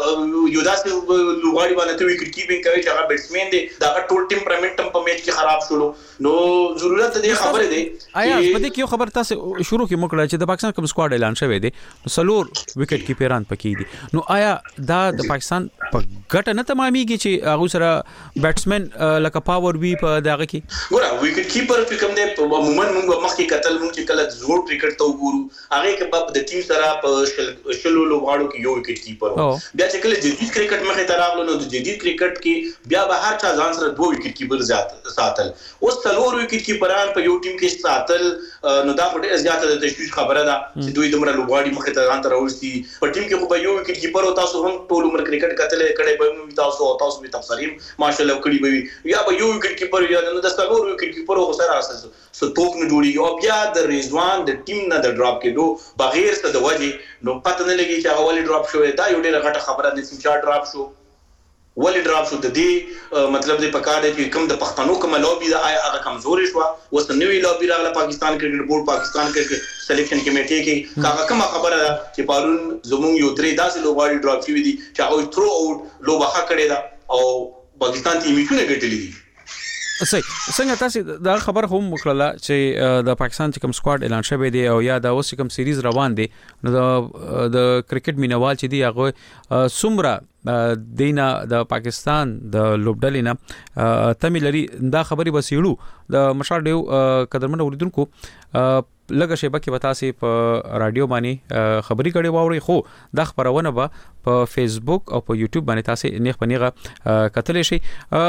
یو داسې لوبغاړي باندې ته وکټ کیپینګ کوي چې هغه بیټسمن دی دا ټول ټیمپرامنټم په میچ کې خراب شولو. نو ضرورت دی خبره دی آیا په دې کې یو خبر تاسو شروع کې مکړه چې د پاکستان کوم سکواډ اعلان شوی دی سلور وکټ کیپران پکې دي. نو آیا دا د پاکستان په ګټه نه تمامېږي چې هغه سره بیټسمن لکه پاور وی په دغه کې ګوره وکټ کیپر چې کوم دی عموما موږ مخکې کتل موږ چې کله زوړ کرکټ ته وګورو هغه کې په د ټیم سره په شلو لوبغاړو کې یو وکټ کیپر بیا چې کله جدید کرکټ مخه ته راغلو نو د جدید کرکټ کې بیا به هر چا ځان سره دوه وکټ کیپر زیات ساتل. اوس څلور وکټ کیپران په یو ټیم کې ساتل نو دا ډېر زیاته د تشویش خبره ده چې دوی دومره لوبغاړي مخه ته ځان ته راوستي په ټیم کې خو به یو وکټ کیپر او تاسو هم ټول عمر کرکټ کتلې کړي به تاسو به تفسیر ماشاءالله کړي به یا به یو وکټ کیپر یا نو د څلور وکټ کیپر خو سره اساس ستوک نه جوړي او بیا د رضوان د ټیم نه د ډراپ کېدو بغیر څه د وجه نو پته نه لګي چې هغه ولې ډراپ شوی دا یو ډېر غټه خبره ده چې چا ډراپ شو. ولې ډراپ شو د دې مطلب د پکار دی چې کوم د پښتنو کوم لوبي دا هغه کمزوري شو اوس نوې لوبي راغله پاکستان کرکټ بورډ پاکستان کرکټ سلیکشن کمیټې کې هغه کوم خبره ده چې پارون زموږ یو درې داسې لوبغاړي ډراپ شوی دي چې هغه تھرو اوټ لوبه ښه کړې ده او پاکستان ته میچونه ګټلې دي. صحیح څنګه تاسو دا خبر هم وکړه چې د پاکستان چې کوم سکواډ اعلان شوی دی او یا د اوس کوم سیریز روان دی نو د کرکټ مینوال چې دی هغه سمره دینه د پاکستان د لوبډلې نه تمه لري دا خبري بسېړو د مشال ډیو قدرمن اوریدونکو لږه شیبه کې وتا سي په رادیو باندې خبري کړي واوري خو دا خبرونه به په فیسبوک او په یوټیوب باندې تاسو نیغ پنیغه کتل شي.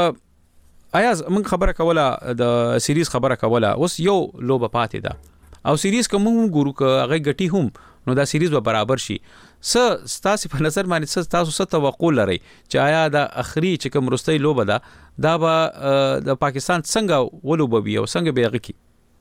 ایاز من خبره کوله د سیریز خبره کوله اوس یو لوبه پاتې ده او سیریز کوم ګورو ک هغه غټي هم نو دا سیریز به برابر شي ستاسو په نظر باندې تاسو څه توقع لرئ چې آیا دا اخري چې کوم رستۍ لوبه ده دا به د پاکستان څنګه ولوبوي او څنګه به هغه کی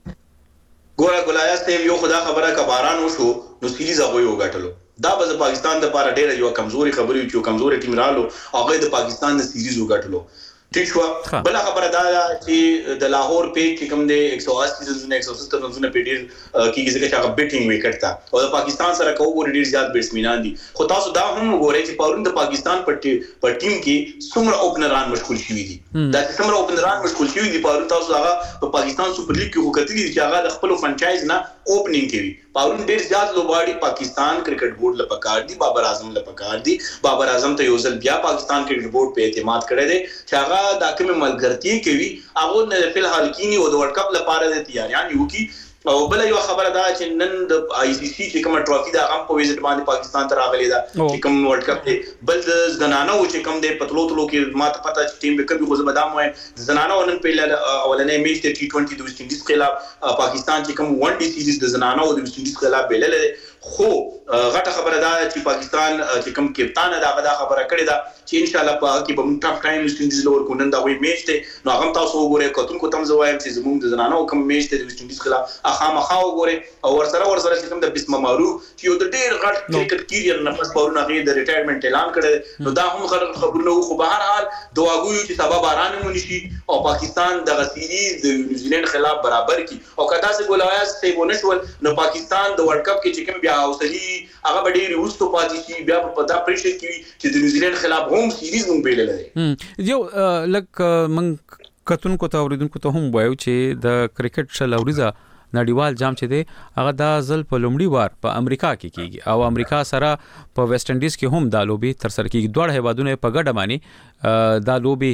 ګوره ګلایاس ته یو خدا خبره ک باران وشو نو سیریز هغه یو غټلو دا به د پاکستان د لپاره ډېر یو کمزوري خبري چې کمزوري ټیم رالو هغه د پاکستان د سیریز وغټلو ٹھیک شو بل خبره دا چې د لاهور پیج کې کوم د 180 رنونه 170 رنونه په ډیر کېږي چې هغه بیټینګ وکړ تا او د پاکستان سره کوو ډیر زیات بیټسمنان دي خو تاسو دا هم وګورئ چې پرون د پاکستان په ټیم کې څومره اوپنران مشغول شوي دي دا څومره اوپنران مشغول شوي دي پرون تاسو هغه په پاکستان سپر لیګ کې وکړي چې هغه د خپل فرانچایز نه اوپننګ کوي پرون ډیر زیات لوبغاړي پاکستان کرکټ بورډ لپاره دي بابر اعظم لپاره دي بابر اعظم ته یو ځل بیا پاکستان کرکټ بورډ په اعتماد کړی دی چې هغه دا کوم ملګرتي کوي هغه نه په حال کې او د ورلد کپ لپاره د تیاریان یو کی او بل یو خبره دا چې نن د آی سی سی چې کوم ټرافي دا هم په ویزټ باندې پاکستان ته راغلی دا چې کوم ورلد کپ دی بل د زنانو چې کوم دی پتلو کې ماته پته چې ټیم به کوي خو زبدام وای زنانو نن په اولنې میچ ته ټي 20 د ویسټ انډیز خلاف پاکستان چې کوم ون ډي سیریز د زنانو د ویسټ انډیز خلاف بیلل خو غټه خبره ده چې پاکستان چې کوم کپتان دا خبره کړې ده چې ان شاء الله په کې به موږ ټاپ ټایم ویسټ انډیز لور کو نن دا وی میچ ته نو هغه تاسو وګورئ کتون کو تم زوایم چې زموږ د زنانو کوم میچ ته د ویسټ انډیز خلاف خامخا وګورئ او ورسره چې کوم د بسمه مارو چې یو د ډیر غټ کرکټ کیریئر نه پس پورونه غي د ریټایرمنټ اعلان کړي نو دا هم خبرونه خو به هر حال دعاګوي چې سبا باران مونږ شي او پاکستان د سیریز د نیوزیلند خلاف برابر کی او کدا سه ګولایاس ته ونشول نو پاکستان د ورلد کپ کې چې کوم بیا اوسلی هغه به ډیر وستو پاتې شي بیا په پتا پریشر کوي چې د نیوزیلند خلاف هم سیریز مونږ بیلل دي یو لک من کتون کو ته اوریدونکو ته هم وایو چې د کرکټ شلوريزه نړیوال جام چې دی هغه د ځل په لومړي وار په امریکا کې کیږي او امریکا سره په ویسټ انډیز کې هم دا لوبي تر سره کیږي دوه هیوادونه په ګډه باندې دا لوبي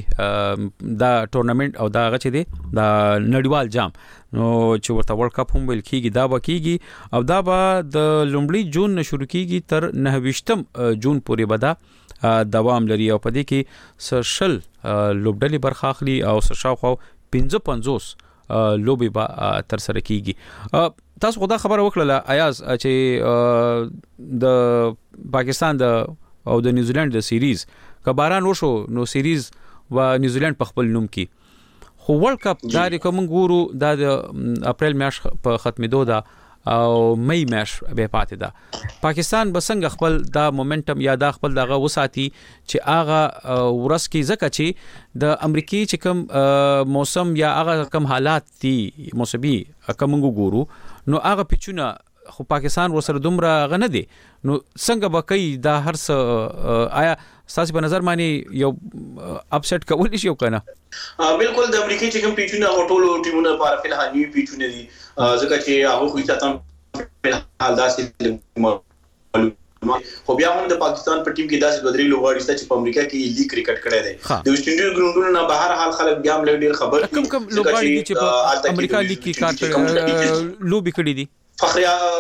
دا ټورنمنت او دا هغه چې دی دا نړیوال جام نو چې ورته ورلد کپ هم ویل کیږي دا به کیږي او دا به د لومړي جون نه شروع کیږي تر 29 جون پورې به دا دوام لري او په دې کې سرشل لوبډلې برخه اخلي او سرشاخو 55 لوبي با تر سره کیږي تاسو خدا خبر وکړه ایاز چې د پاکستان د او د نیوزیلند د سیریز کباران وشو نو سیریز و نیوزیلند په خپل نوم کې خو ورلد کپ دا کوم ګورو د اپریل میاش په ختمېدو دا او مې میاش به پاتې ده پاکستان بسنګ خپل دا مومنټم یا دا خپل دغه وساتي چې هغه ورس کې زکه چې د امریکای چې کوم موسم یا هغه کوم حالات دي موسمي کوم ګورو نو هغه پچونه خو پاکستان ورسره دومره غنه دي نو څنګه به کوي دا هر څه آیا تاسو په نظر باندې یو اپسیټ کول شي کنه بالکل د امریکای چې کوم پیچونه ټولو ټیمونو لپاره په الحال نیو پیچونه دي ځکه چې هغه خو ځاتم په حال داسې خو بیا هم د پاکستان په ټیم کې داسې بدري لوبغاړي چې په امریکا کې لیګ کرکټ کړی دی د ویسټ انډیز ګراوندونو نه بهر حال خلک بیا هم ډیر خبر کوم لوبغاړي چې په امریکا لیګ کې کار کوي لوبي کړی دي فخر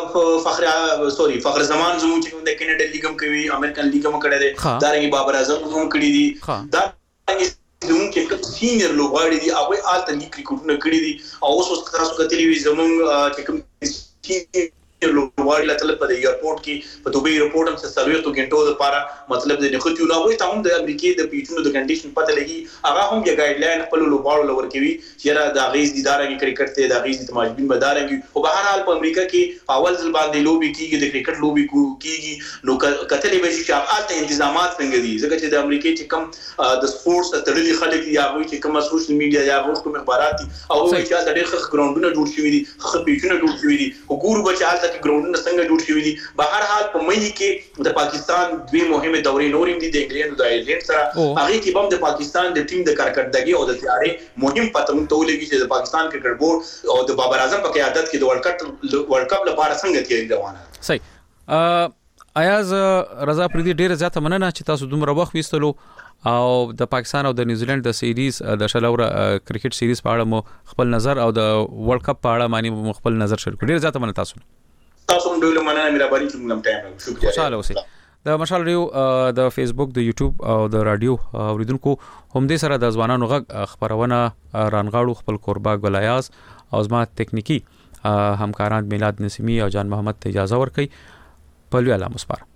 زمان زموږ چې د کینیډا لیګ هم کوي امریکن لیګ هم کړی دی دا رنګ بابر اعظم هم کړی دي دا زموږ کې سینیئر لوبغاړي دي هغه آلته لیګ کرکټونه کړی دي او اوس تاسو کتلی وي زموږ چې کوم لوړوالي لته په ایرپورټ کې په دوبۍ ایرپورټ هم سلويختو غنټو لپاره مطلب د نختی نو وي تاوم د امریکای د پیټونو د کنډیشن پته لګي هغه هم یو ګایډلاین خپل لوړوالو لور کوي چې را د غیز دیدارنګ کرکټ ته د غیز تماشبین بدارنګ او بهر حال په امریکا کې اول ځل باندې لوبي کیږي د کرکټ لوبي کیږي نو کتلې به چې حالت تنظیمات څنګه دي ځکه چې د امریکای چې کم د سپورتس تړلي خلک یا وایي چې کوم سوشل میډیا یا کوم اخبارات او چې د ډېر ښه ګراوندونه جوړ شوي دي ښه پیچونه جوړ شوي دي وګورو چې حالت کې ګراوندونه څنګه جوړ شوي دي بهر حال په مې کې د پاکستان دوی مهمه دورې نورم دي د انګلند د ایرلند سره هغه کې هم د پاکستان د ټیم د کارکړدګي او د تیاری مهم پته مونږ ته ولګي چې د پاکستان کرکټ بورډ او د بابر اعظم په قیادت کې د ورلد کپ لپاره څنګه تیاری روانه صحیح ایاز رضا پردي ډیره زیاته مننه چې تاسو دومره وخت وستلو او د پاکستان او د نیوزیلند د سیریز د شلور کرکټ سیریز په اړه مو خپل نظر او د ورلد کپ په اړه معنی مو خپل نظر شریک ډیره زیاته مننه تاسو هم ډیره مننه مهرباني چې موږ ټایم شکریہ خوشاله اوسئ د مشال ریو د فیسبوک د یوټیوب او د رادیو اوریدونکو هم دې سره د ځوانانو غږ خبرونه رانغاړو خپل قربا ګلیاز او زما تکنیکی همکاران میلاد نسیمی او جان محمد ته اجازه ورکړي په لوی الله مصبر